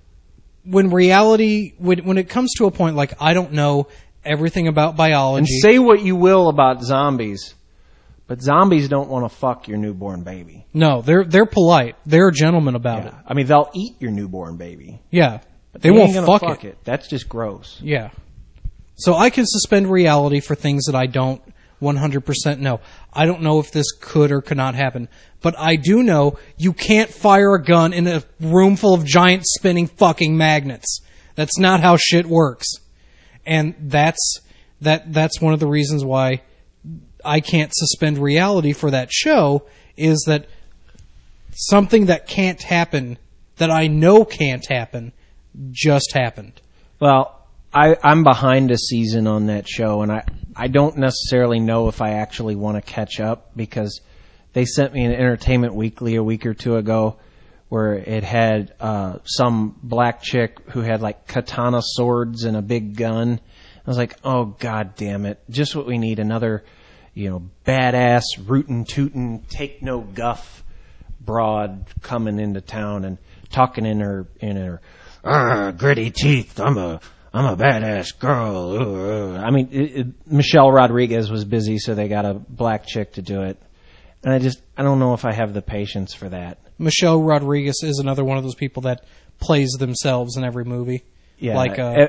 when reality when when it comes to a point like I don't know everything about biology. And say what you will about zombies, but zombies don't want to fuck your newborn baby. No, they're they're polite. They're gentlemen about it. I mean, they'll eat your newborn baby. Yeah, But they, they won't ain't gonna fuck, fuck it. it. That's just gross. Yeah. So I can suspend reality for things that I don't one hundred percent know. I don't know if this could or could not happen. But I do know you can't fire a gun in a room full of giant spinning fucking magnets. That's not how shit works. And that's that that's one of the reasons why I can't suspend reality for that show, is that something that can't happen, that I know can't happen, just happened. Well, I, I'm behind a season on that show, and I, I don't necessarily know if I actually want to catch up, because they sent me an Entertainment Weekly a week or two ago where it had uh, some black chick who had like katana swords and a big gun. I was like, oh, god damn it. Just what we need, another, you know, badass, rootin' tootin', take no guff broad coming into town and talking in her, in her, ah, gritty teeth. I'm a, I'm a badass girl. Ooh, ooh. I mean, it, it, Michelle Rodriguez was busy, so they got a black chick to do it. And I just, I don't know if I have the patience for that. Michelle Rodriguez is another one of those people that plays themselves in every movie. Yeah. Like, uh, eh,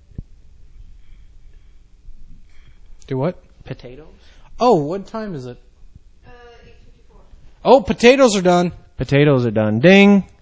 do what? potatoes? Oh, what time is it? Uh, eight fifty-four. Oh, potatoes are done. Potatoes are done. Ding. Dang.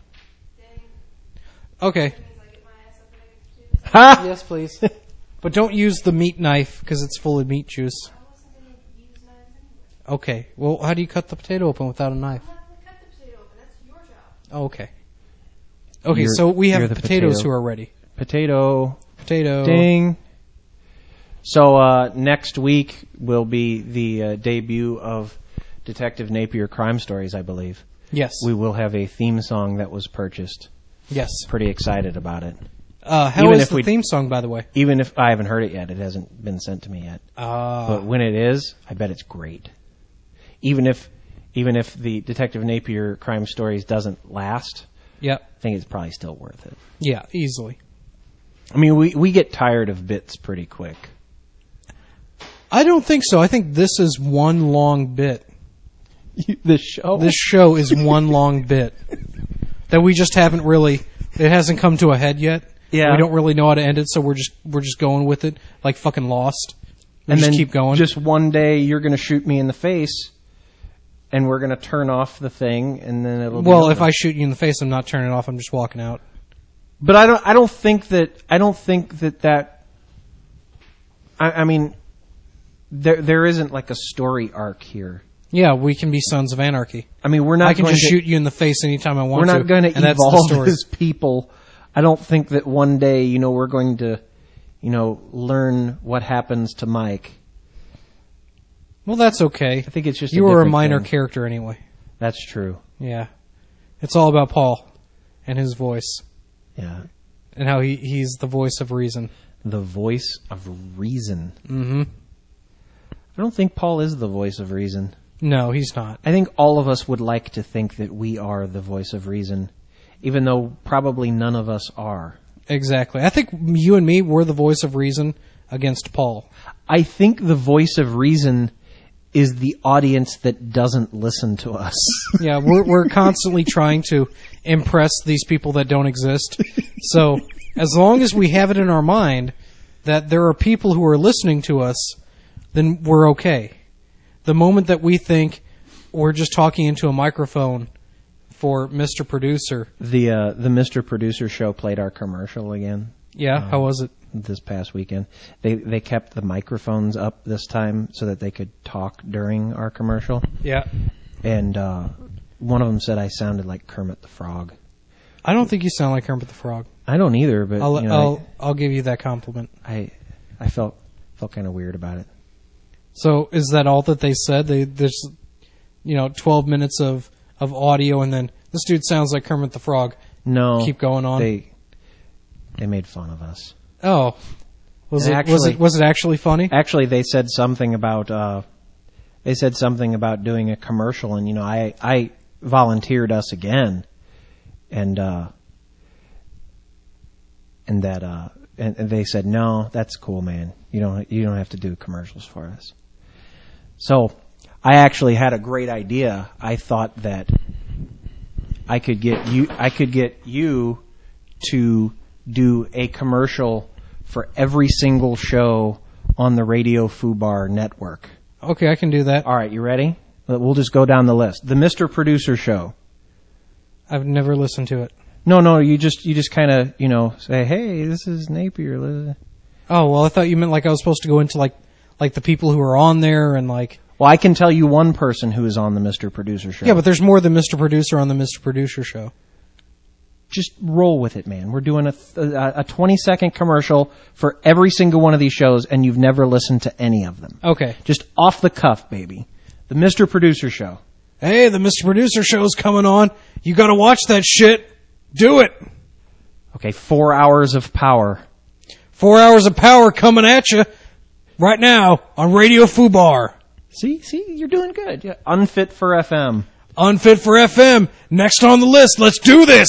Okay. That means I get my ass up and I get to do this. Ha! Yes, please. But don't use the meat knife because it's full of meat juice. I wasn't going to use knives anyway. Okay. Well, how do you cut the potato open without a knife? I'm not going to cut the potato open. That's your job. Oh, okay. Okay, You're- so we you're have the potatoes potato. who are ready. Potato. Potato. Ding. So uh, next week will be the uh, debut of Detective Napier Crime Stories, I believe. Yes. We will have a theme song that was purchased. Yes. Pretty excited about it. Uh, how Even is if the we- theme song, by the way? Even if I haven't heard it yet, it hasn't been sent to me yet. Uh, But when it is, I bet it's great. Even if, even if the Detective Napier Crime Stories doesn't last, yep. I think it's probably still worth it. Yeah, easily. I mean, we we get tired of bits pretty quick. I don't think so. I think this is one long bit. The show. This show is one long bit that we just haven't really. It hasn't come to a head yet. Yeah. We don't really know how to end it, so we're just we're just going with it, like fucking Lost. We and just then keep going. Just one day, you're going to shoot me in the face, and we're going to turn off the thing, and then it'll. Be well, over. if I shoot you in the face, I'm not turning it off. I'm just walking out. But I don't. I don't think that. I don't think that that. I, I mean, there there isn't like a story arc here. Yeah, we can be Sons of Anarchy. I mean, we're not. I can going just to, shoot you in the face anytime I want We're to. not going to and that's the evolve story. as people. I don't think that one day, you know, we're going to, you know, learn what happens to Mike. Well, that's okay. I think it's just you a were a different minor thing. character anyway. That's true. Yeah, it's all about Paul and his voice Yeah. and how he he's the voice of reason. The voice of reason. Mm-hmm. I don't think Paul is the voice of reason. No, he's not. I think all of us would like to think that we are the voice of reason, even though probably none of us are. Exactly. I think you and me were the voice of reason against Paul. I think the voice of reason is the audience that doesn't listen to us. Yeah, we're we're constantly trying to impress these people that don't exist. So as long as we have it in our mind that there are people who are listening to us, then we're okay. The moment that we think we're just talking into a microphone for Mister Producer. The uh, the Mister Producer show played our commercial again. Yeah, um, how was it? This past weekend. They they kept the microphones up this time so that they could talk during our commercial. Yeah. And uh, one of them said I sounded like Kermit the Frog. I don't think you sound like Kermit the Frog. I don't either, but I'll you know, I'll I'll give you that compliment. I I felt felt kind of weird about it. So is that all that they said? They there's you know twelve minutes of, of audio, and then this dude sounds like Kermit the Frog. No, Keep going on. They they made fun of us. Oh, was And it actually- was it was it actually funny? Actually, they said something about uh, they said something about doing a commercial, and you know, I I volunteered us again, and uh, and that uh, and, and they said no, that's cool, man. You don't you don't have to do commercials for us. So I actually had a great idea. I thought that I could get you I could get you to do a commercial for every single show on the Radio Fubar network. Okay, I can do that. All right, you ready? We'll just go down the list. The Mister Producer Show. I've never listened to it. No, no, you just you just kind of, you know, say, "Hey, this is Napier." Oh, well, I thought you meant like I was supposed to go into like like the people who are on there and like. Well, I can tell you one person who is on the Mister Producer Show. Yeah, but there's more than Mister Producer on the Mister Producer Show. Just roll with it, man. We're doing a a twenty second commercial for every single one of these shows, and you've never listened to any of them. Okay. Just off the cuff, baby. The Mister Producer Show. Hey, the Mister Producer Show's coming on. You got to watch that shit. Do it. Okay, four hours of power. Four hours of power coming at you right now on Radio Fubar. See, see, you're doing good. Yeah. Unfit for F M. Unfit for F M. Next on the list. Let's do this.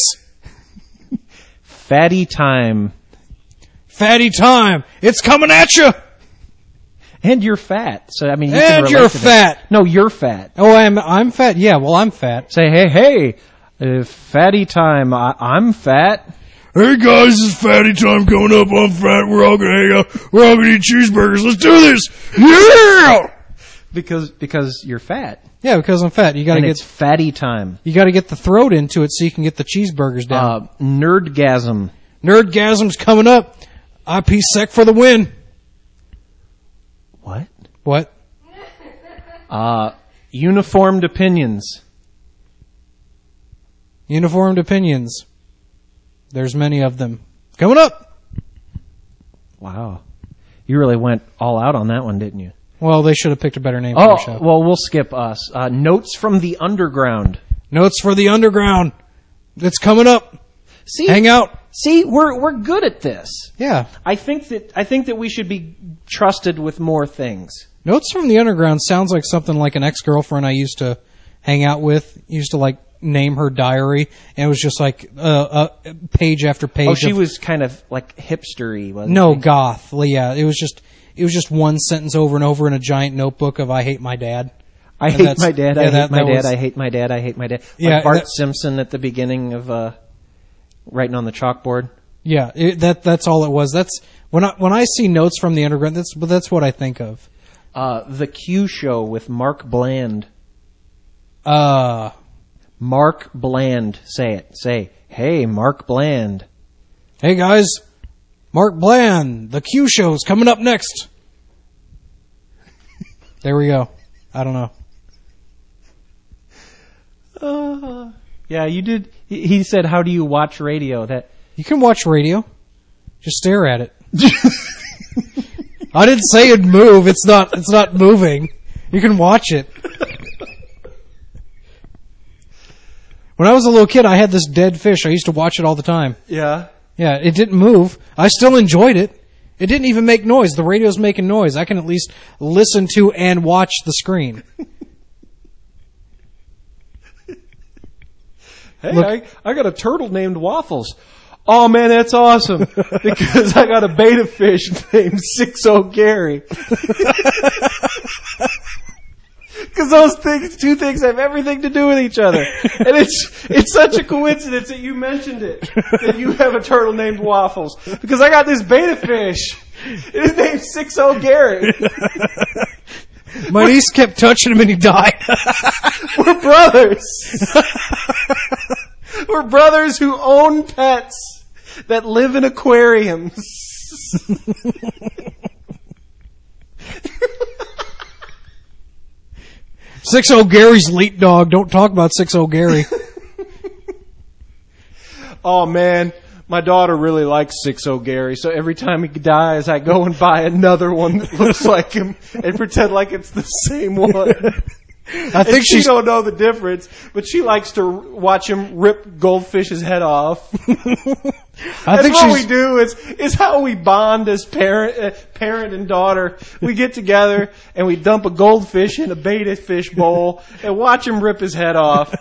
Fatty Time. Fatty Time. It's coming at you. And you're fat. So, I mean, you And can relate you're to this. fat. No, you're fat. Oh, I'm I'm fat. Yeah, well, I'm fat. Say, hey, hey, uh, Fatty Time. I, I'm fat. Hey guys, it's Fatty Time coming up. I'm fat. We're all gonna hang out. We're all gonna eat cheeseburgers. Let's do this. Yeah! Because because you're fat. Yeah, because I'm fat. You got to And get it's Fatty Time. you got to get the throat into it so you can get the cheeseburgers down. Uh, Nerdgasm. Nerdgasm's coming up. I P Sec for the win. What? What? Uh, Uniformed Opinions. Uniformed opinions. There's many of them. Coming up. Wow. You really went all out on that one, didn't you? Well, they should have picked a better name for Oh, the show. well, we'll skip us. Uh, Notes from the Underground. Notes for the Underground. It's coming up. See, Hang out. see, we're we're good at this. Yeah. I think that I think that we should be trusted with more things. Notes from the Underground sounds like something like an ex-girlfriend I used to hang out with. Used to like name her diary, and it was just like uh, uh, page after page. Oh, she of, was kind of like hipstery, wasn't no she? goth. Yeah, it was just it was just one sentence over and over in a giant notebook of "I hate my dad." I And hate that's- my dad. yeah, I hate that- my that dad. was- I hate my dad. I hate my dad. Like Yeah, Bart that- Simpson at the beginning of uh, writing on the chalkboard. Yeah, it, that that's all it was. That's when I when I see Notes from the Underground. That's but that's what I think of. Uh, the Q Show with Mark Bland. Uh, Mark Bland. Say it. Say, hey, Mark Bland. hey guys, Mark Bland, the Q Show's coming up next. There we go. I don't know. Uh, yeah, you did. He he said, how do you watch radio? That You can watch radio. Just stare at it. I didn't say it'd move. It's not. It's not moving. You can watch it. When I was a little kid, I had this dead fish. I used to watch it all the time. Yeah. Yeah, it didn't move. I still enjoyed it. It didn't even make noise. The radio's making noise. I can at least listen to and watch the screen. Hey, Look- I, I got a turtle named Waffles. Oh man, that's awesome. Because I got a beta fish named six oh Gary. Because those things, two things have everything to do with each other. And it's it's such a coincidence that you mentioned it, that you have a turtle named Waffles. Because I got this beta fish. His name's six oh Gary. My niece kept touching him and he died. We're brothers. We're brothers who own pets that live in aquariums. six oh Gary's lead dog. Don't talk about six oh Gary. Oh man, my daughter really likes six oh Gary, so every time he dies, I go and buy another one that looks like him and pretend like it's the same one. I think and she she's... don't know the difference, but she likes to watch him rip Goldfish's head off. I That's think what she's... we do is is how we bond as parent, uh, parent and daughter. We get together and we dump a goldfish in a beta fish bowl and watch him rip his head off.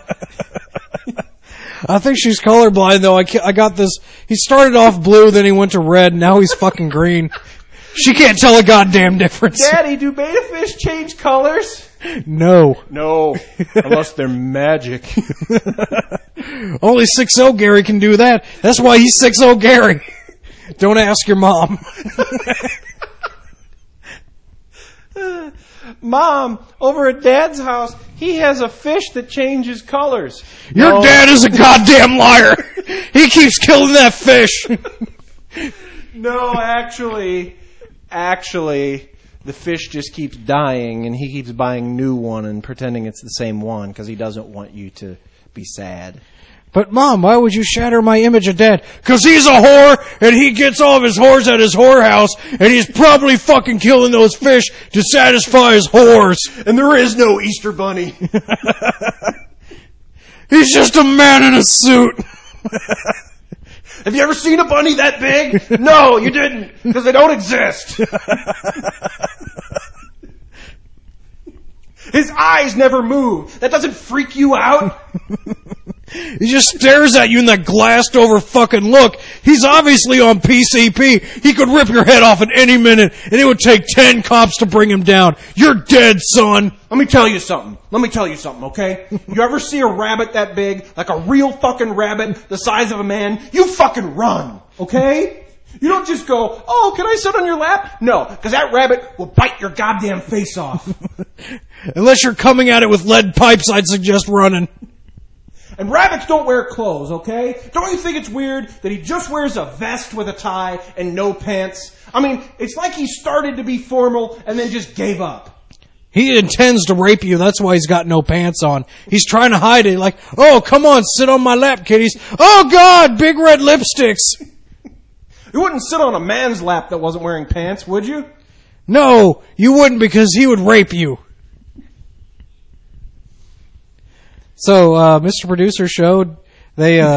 I think she's colorblind though. I, I got this. He started off blue, then he went to red. Now he's fucking green. She can't tell a goddamn difference. Daddy, do beta fish change colors? No. No. Unless they're magic. Only six oh Gary can do that. That's why he's six oh Gary. Don't ask your mom. Mom, over at Dad's house, he has a fish that changes colors. Your no. dad is a goddamn liar. He keeps killing that fish. No, actually, actually, the fish just keeps dying, and he keeps buying new one and pretending it's the same one because he doesn't want you to be sad. But Mom, why would you shatter my image of Dad? Because he's a whore, and he gets all of his whores at his whorehouse, and he's probably fucking killing those fish to satisfy his whores. And there is no Easter Bunny. He's just a man in a suit. Have you ever seen a bunny that big? No, you didn't, because they don't exist. His eyes never move. That doesn't freak you out? He just stares at you in that glassed over fucking look. He's obviously on P C P. He could rip your head off at any minute, and it would take ten cops to bring him down. You're dead, son. Let me tell you something. Let me tell you something, okay? You ever see a rabbit that big, like a real fucking rabbit, the size of a man? You fucking run, okay? You don't just go, oh, can I sit on your lap? No, because that rabbit will bite your goddamn face off. Unless you're coming at it with lead pipes, I'd suggest running. And rabbits don't wear clothes, okay? Don't you think it's weird that he just wears a vest with a tie and no pants? I mean, it's like he started to be formal and then just gave up. He intends to rape you. That's why he's got no pants on. He's trying to hide it. Like, oh, come on, sit on my lap, kitties. Oh, God, big red lipsticks. You wouldn't sit on a man's lap that wasn't wearing pants, would you? No, you wouldn't, because he would rape you. So, uh, Mister Producer showed they, uh...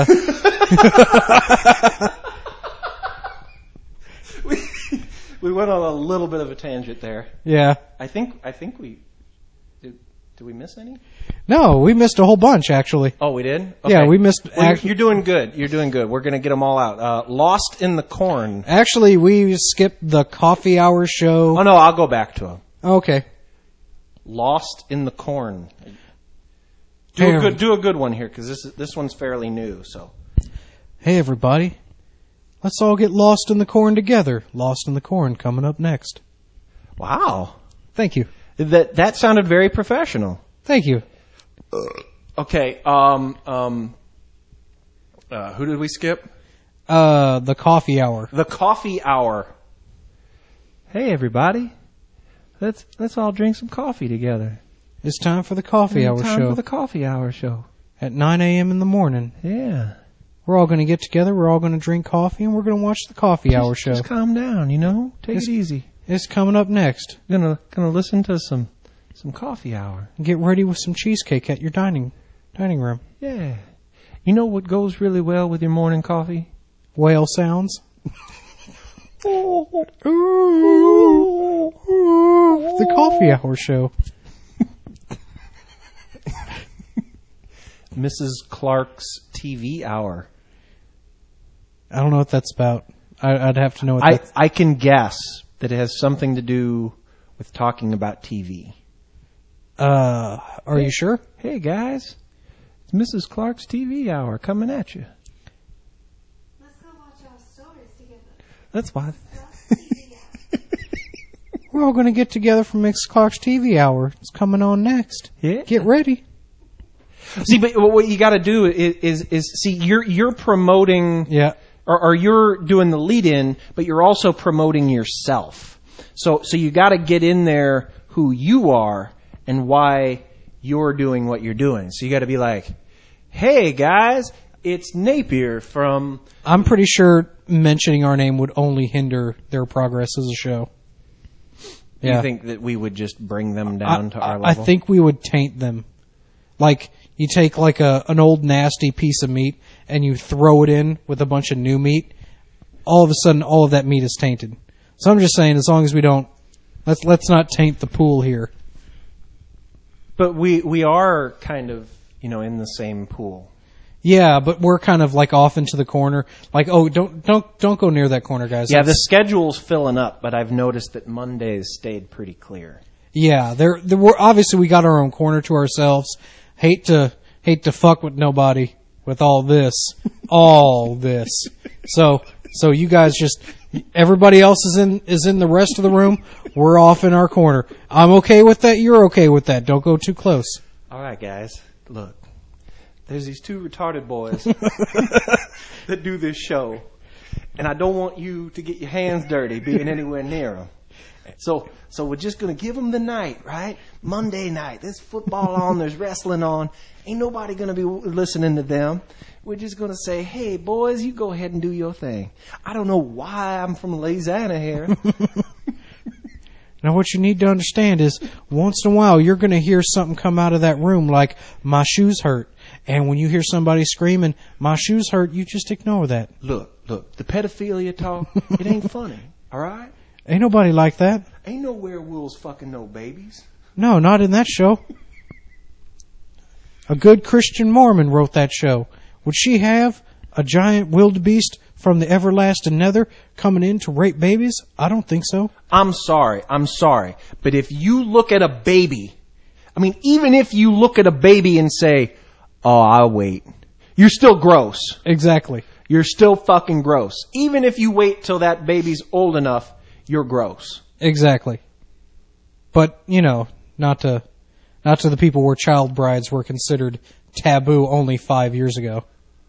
we, we went on a little bit of a tangent there. Yeah. I think, I think we, did, did we miss any? No, we missed a whole bunch, actually. Oh, we did? Okay. Yeah, we missed... Well, act- you're doing good. You're doing good. We're going to get them all out. Uh, Lost in the Corn. Actually, we skipped the coffee hour show. Oh, no, I'll go back to them. Okay. Lost in the Corn. Do a good, do a good one here, because this this one's fairly new. So, hey everybody, let's all get lost in the corn together. Lost in the Corn coming up next. Wow, thank you. That that sounded very professional. Thank you. Uh, okay, um, um, uh, who did we skip? Uh, the coffee hour. The coffee hour. Hey everybody, let's let's all drink some coffee together. It's time for the coffee it's hour time show. for the coffee hour show. At nine a.m. in the morning. Yeah. We're all going to get together, we're all going to drink coffee, and we're going to watch the coffee just, hour show. Just calm down, you know? Take it's, it easy. It's coming up next. Gonna gonna listen to some some coffee hour. And get ready with some cheesecake at your dining dining room. Yeah. You know what goes really well with your morning coffee? Whale sounds. Oh. Ooh. Ooh. The coffee hour show. Missus Clark's T V hour. I don't know what that's about. I, I'd have to know what I, that's... I can guess that it has something to do with talking about T V. Uh, are you sure? Hey, guys. It's Missus Clark's T V Hour coming at you. Let's go watch our stories together. That's fine. We're all going to get together for Missus Clark's T V Hour. It's coming on next. Yeah. Get ready. See, but what you got to do is, is, is, see, you're, you're promoting, Yeah. or, or you're doing the lead in, but you're also promoting yourself. So, so you got to get in there who you are and why you're doing what you're doing. So you got to be like, hey guys, it's Napier from, I'm pretty sure mentioning our name would only hinder their progress as a show. you think that we would just bring them down I, to our I level? think we would taint them. Like, you take like a an old nasty piece of meat and you throw it in with a bunch of new meat, all of a sudden all of that meat is tainted. So I'm just saying, as long as we don't, let's let's not taint the pool here. But we, we are kind of, you know, in the same pool. Yeah, but we're kind of like off into the corner. Like, oh, don't don't don't go near that corner, guys. Yeah, the That's- schedule's filling up, but I've noticed that Mondays stayed pretty clear. Yeah, there, there we're obviously we got our own corner to ourselves. Hate to hate to fuck with nobody with all this, all this. So so you guys just everybody else is in is in the rest of the room. We're off in our corner. I'm okay with that. You're okay with that. Don't go too close. All right, guys, look. There's these two retarded boys that do this show, and I don't want you to get your hands dirty being anywhere near them. So, so we're just gonna give them the night, right? Monday night. There's football on. There's wrestling on. Ain't nobody gonna be listening to them. We're just gonna say, "Hey, boys, you go ahead and do your thing." I don't know why I'm from Louisiana here. Now, what you need to understand is, once in a while, you're going to hear something come out of that room like, my shoes hurt. And when you hear somebody screaming, my shoes hurt, you just ignore that. Look, look, the pedophilia talk, it ain't funny, all right? Ain't nobody like that. Ain't no werewolves fucking no babies. No, not in that show. A good Christian Mormon wrote that show. Would she have a giant wildebeest from the everlasting nether coming in to rape babies? I don't think so. I'm sorry, I'm sorry. But if you look at a baby, I mean, even if you look at a baby and say, oh, I'll wait, you're still gross. Exactly. You're still fucking gross. Even if you wait till that baby's old enough, you're gross. Exactly. But, you know, not to, not to the people where child brides were considered taboo only five years ago.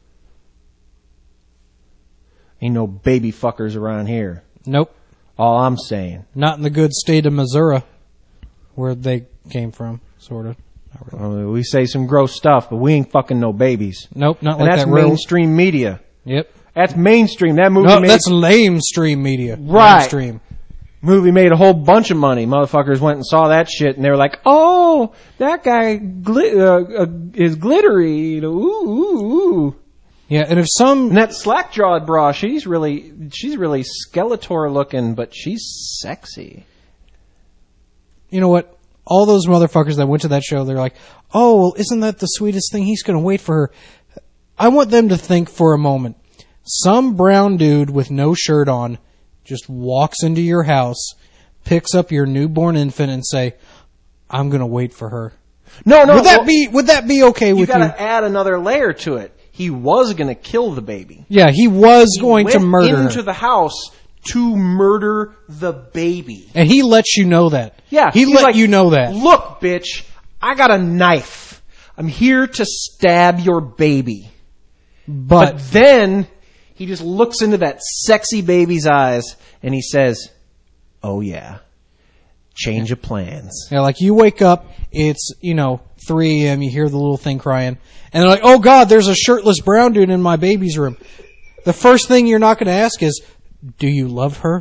Ain't no baby fuckers around here. Nope. All I'm saying. Not in the good state of Missouri, where they came from, sort of. Not really. I mean, we say some gross stuff, but we ain't fucking no babies. Nope, not And like that's that real. mainstream media. Yep. That's mainstream. That movie No, made that's lamestream media. Right. Lamestream. movie made a whole bunch of money. Motherfuckers went and saw that shit, and they were like, "Oh, that guy gli- uh, uh, is glittery." You know, ooh, ooh, ooh. Yeah, and if some And that slack-jawed bra, she's really, she's really Skeletor looking, but she's sexy. you know what? All those motherfuckers that went to that show, they're like, oh, well, isn't that the sweetest thing? He's going to wait for her. I want them to think for a moment. Some brown dude with no shirt on just walks into your house, picks up your newborn infant, and say, I'm going to wait for her. No, no. would that well, be Would that be okay You with got you? to add another layer to it. He was going to kill the baby. Yeah, he was He going to went murder into her. the house to murder the baby. And he lets you know that. Yeah, He he's let like, you know that. Look, bitch, I got a knife. I'm here to stab your baby. But, But then he just looks into that sexy baby's eyes and he says, "Oh yeah, change of plans." yeah, like you wake up, it's, you know, three a.m., you hear the little thing crying, and they're like, oh God, there's a shirtless brown dude in my baby's room. The first thing you're not going to ask is, do you love her?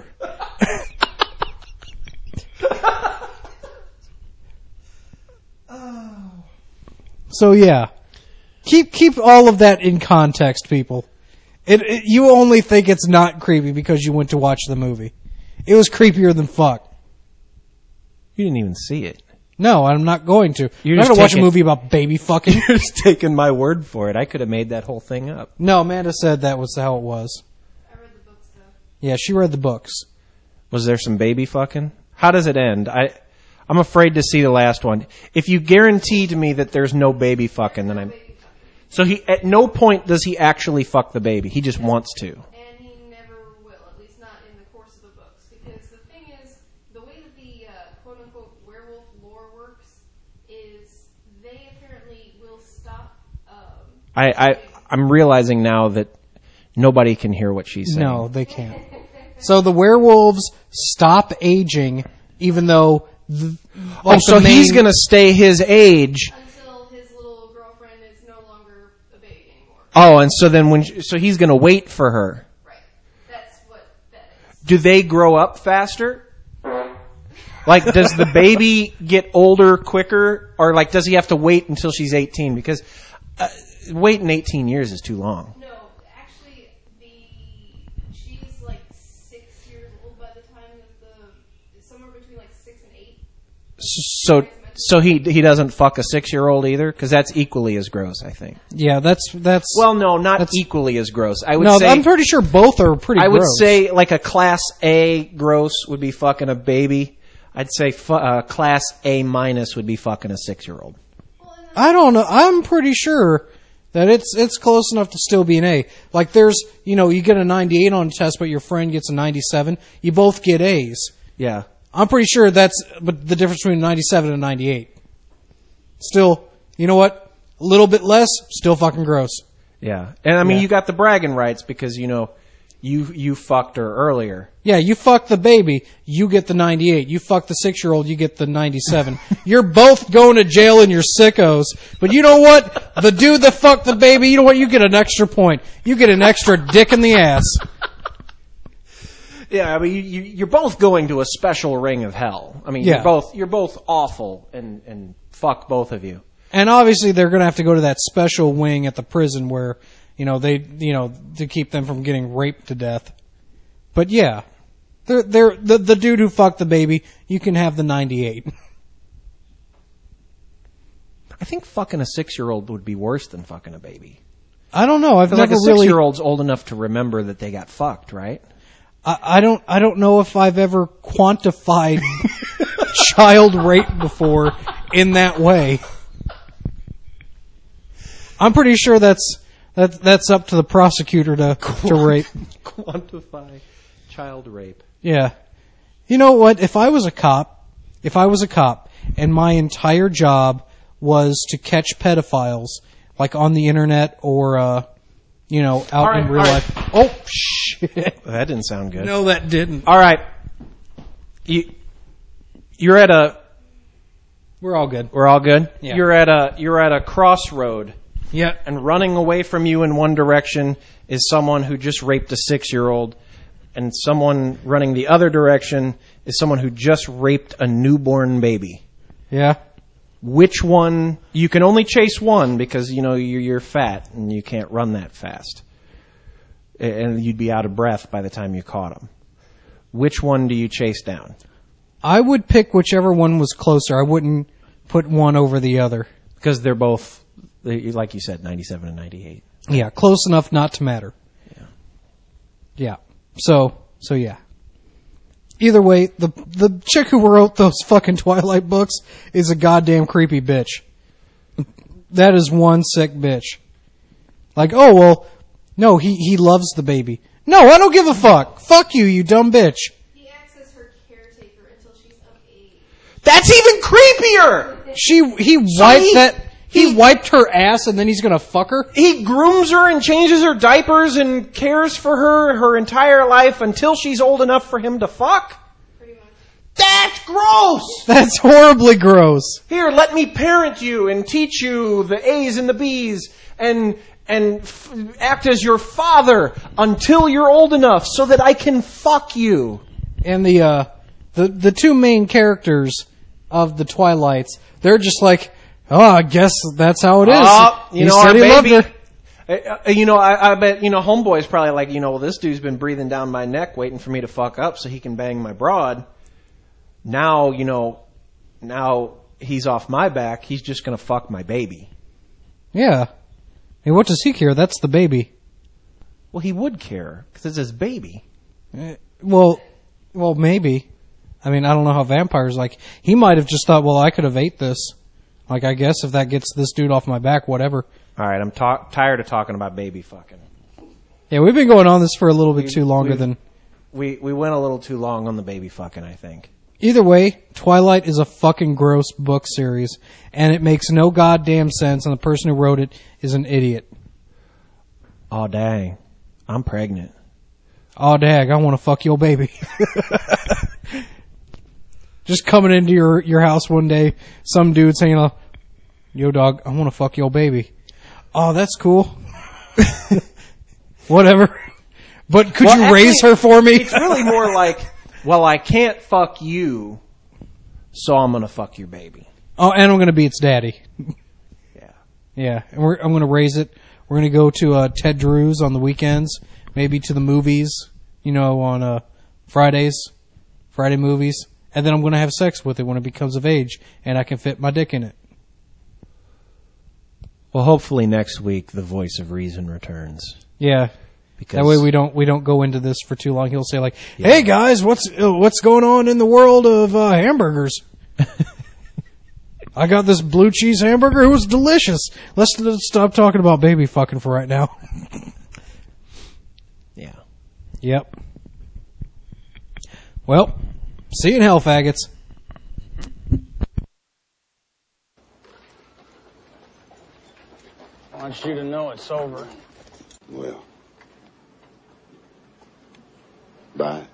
So yeah, keep keep all of that in context, people. It, it you only think it's not creepy because you went to watch the movie. It was creepier than fuck. You didn't even see it. No, I'm not going to. You're I'm not just going to watch a taking- movie about baby fucking. You're just taking my word for it. I could have made that whole thing up. No, Amanda said that was how it was. I read the books though. Yeah, she read the books. Was there some baby fucking? How does it end? I I'm afraid to see the last one. If you guarantee to me that there's no baby fucking, then I'm. So he at no point does he actually fuck the baby. He just wants to. And he never will, at least not in the course of the books. Because the thing is, the way that the uh, quote-unquote werewolf lore works is they apparently will stop... Um, I, I, I'm realizing now that nobody can hear what she's saying. No, they can't. So the werewolves stop aging, even though... The, Oh, like so the main, he's going to stay his age. until his little girlfriend is no longer a baby anymore. Oh, and so then when she, so he's going to wait for her. Right. That's what that is. Do they grow up faster? Like, does the baby get older quicker, or like, does he have to wait until she's eighteen? Because uh, waiting eighteen years is too long. No, actually, the she's like six years old by the time of the somewhere between like six and eight. So, so he he doesn't fuck a six-year-old either, because that's equally as gross, I think. Yeah, that's... that's Well, no, not That's- equally as gross. I would no, say I'm pretty sure both are pretty I would gross. say like a class A gross would be fucking a baby. I'd say fu- uh, class A minus would be fucking a six-year-old. I don't know. I'm pretty sure that it's it's close enough to still be an A. Like there's, you know, you get a ninety-eight on a test, but your friend gets a ninety-seven. You both get A's. Yeah. I'm pretty sure that's but the difference between ninety-seven and ninety-eight. Still, you know what? A little bit less, still fucking gross. Yeah. And I mean, Yeah. you got the bragging rights because, you know, you you fucked her earlier. Yeah, you fuck the baby, you get the ninety-eight. You fuck the six-year-old, you get the ninety-seven. You're both going to jail and you're sickos. But you know what? The dude that fucked the baby, you know what? You get an extra point. You get an extra dick in the ass. Yeah, I mean, you, you, you're both going to a special ring of hell. I mean, Yeah. you're both you're both awful, and, and fuck both of you. And obviously they're going to have to go to that special wing at the prison where, you know, they, you know, to keep them from getting raped to death. But yeah, they're, they're, the, the dude who fucked the baby, you can have the ninety-eight. I think fucking a six-year-old would be worse than fucking a baby. I don't know. I've Because like never a really, six-year-old's old enough to remember that they got fucked, right? I, I don't, I don't know if I've ever quantified child rape before in that way. I'm pretty sure that's, that, that's up to the prosecutor to, to rape. Quantify child rape. Yeah. You know what? If I was a cop, if I was a cop and my entire job was to catch pedophiles, like on the internet or, uh, you know, out All right, in real all life. Oh, shit. That didn't sound good. No, that didn't. All right. You, you're at a, We're all good. we're all good? Yeah. You're at a, you're at a crossroad. Yeah. And running away from you in one direction is someone who just raped a six-year-old, and someone running the other direction is someone who just raped a newborn baby. Yeah. Which one? You can only chase one because, you know, you're, you're fat and you can't run that fast. And you'd be out of breath by the time you caught him. Which one do you chase down? I would pick whichever one was closer. I wouldn't put one over the other. Because they're both, they- like you said, ninety-seven and ninety-eight. Yeah, close enough not to matter. Yeah. Yeah. So, so yeah. Either way, the the chick who wrote those fucking Twilight books is a goddamn creepy bitch. That is one sick bitch. Like, oh well, no, he he loves the baby. No, I don't give a fuck. Fuck you, you dumb bitch. He acts as her caretaker until she's of age. That's even creepier! She he wiped he- that he wiped her ass and then he's gonna fuck her. He grooms her and changes her diapers and cares for her her entire life until she's old enough for him to fuck? Pretty much. That's gross! That's horribly gross. Here, let me parent you and teach you the A's and the B's and and f- act as your father until you're old enough so that I can fuck you. And the uh the the two main characters of the Twilights, they're just like, oh, I guess that's how it is. Oh, you he know, said our he loved baby. her. Uh, you know, I, I bet, you know, Homeboy's probably like, you know, well, this dude's been breathing down my neck waiting for me to fuck up so he can bang my broad. Now, you know, now he's off my back. He's just going to fuck my baby. Yeah. Hey, what does he care? That's the baby. Well, he would care because it's his baby. Uh, Well, well, maybe. I mean, I don't know how vampires, like, he might have just thought, well, I could have ate this. Like, I guess if that gets this dude off my back, whatever. All right, I'm ta- tired of talking about baby fucking. Yeah, we've been going on this for a little bit We- too longer we've- than... We we went a little too long on the baby fucking, I think. Either way, Twilight is a fucking gross book series, and it makes no goddamn sense, and the person who wrote it is an idiot. Oh, dang. I'm pregnant. Oh, dag, I want to fuck your baby. Just coming into your, your house one day, some dude saying, uh, yo, dog, I want to fuck your baby. Oh, that's cool. Whatever. But could Well, you actually, raise her for me? It's really more like, well, I can't fuck you, so I'm going to fuck your baby. Oh, and I'm going to be its daddy. Yeah. Yeah, and we're, I'm going to raise it. We're going to go to uh, Ted Drew's on the weekends, maybe to the movies, you know, on uh, Fridays, Friday movies, and then I'm going to have sex with it when it becomes of age, and I can fit my dick in it. Well, hopefully next week the voice of reason returns. Yeah. Because That way we don't we don't go into this for too long. He'll say like, "Hey guys, what's uh, what's going on in the world of uh, hamburgers? I got this blue cheese hamburger. It was delicious. Let's stop talking about baby fucking for right now." Yeah. Yep. Well, see you in hell, faggots. I want you to know it's over. Well. Bye.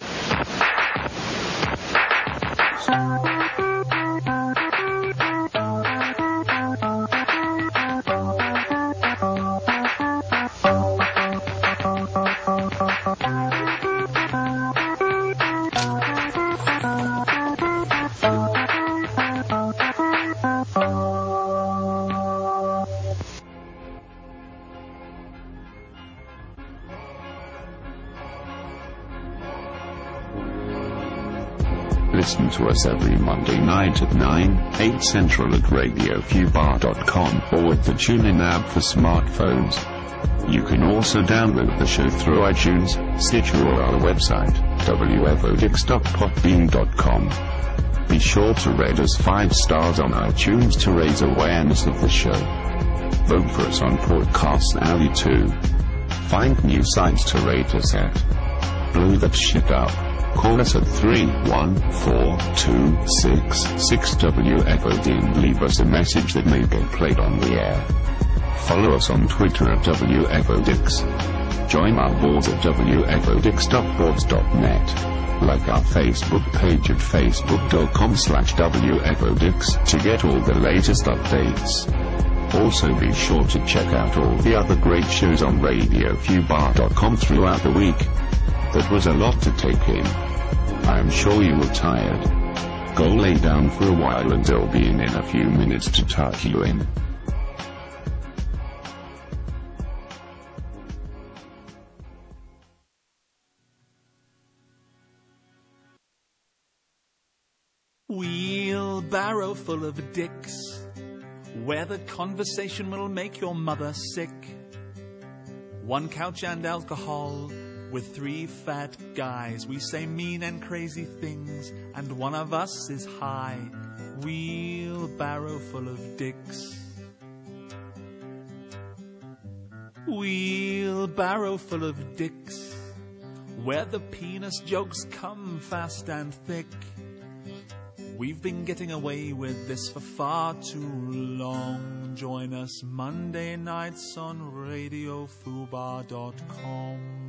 Listen to us every Monday night at nine, eight central at radio fubar dot com or with the TuneIn app for smartphones. You can also download the show through iTunes, Stitcher or our website, w f o dix dot podbean dot com. Be sure to rate us five stars on iTunes to raise awareness of the show. Vote for us on Podcast Alley too. Find new sites to rate us at. Blow that shit up. Call us at three one four two six six W F O D and leave us a message that may get played on the air. Follow us on Twitter at W F O Dix. Join our boards at w f o dix dot boards dot net. Like our Facebook page at facebook dot com slash W F O Dix to get all the latest updates. Also be sure to check out all the other great shows on radio fubar dot com throughout the week. That was a lot to take in. I am sure you were tired. Go lay down for a while and I'll be in in a few minutes to tuck you in. Wheelbarrow full of dicks, where the conversation will make your mother sick. One couch and alcohol, with three fat guys. We say mean and crazy things, and one of us is high. Wheelbarrow full of dicks. Wheelbarrow full of dicks, where the penis jokes come fast and thick. We've been getting away with this for far too long. Join us Monday nights on radio fubar dot com.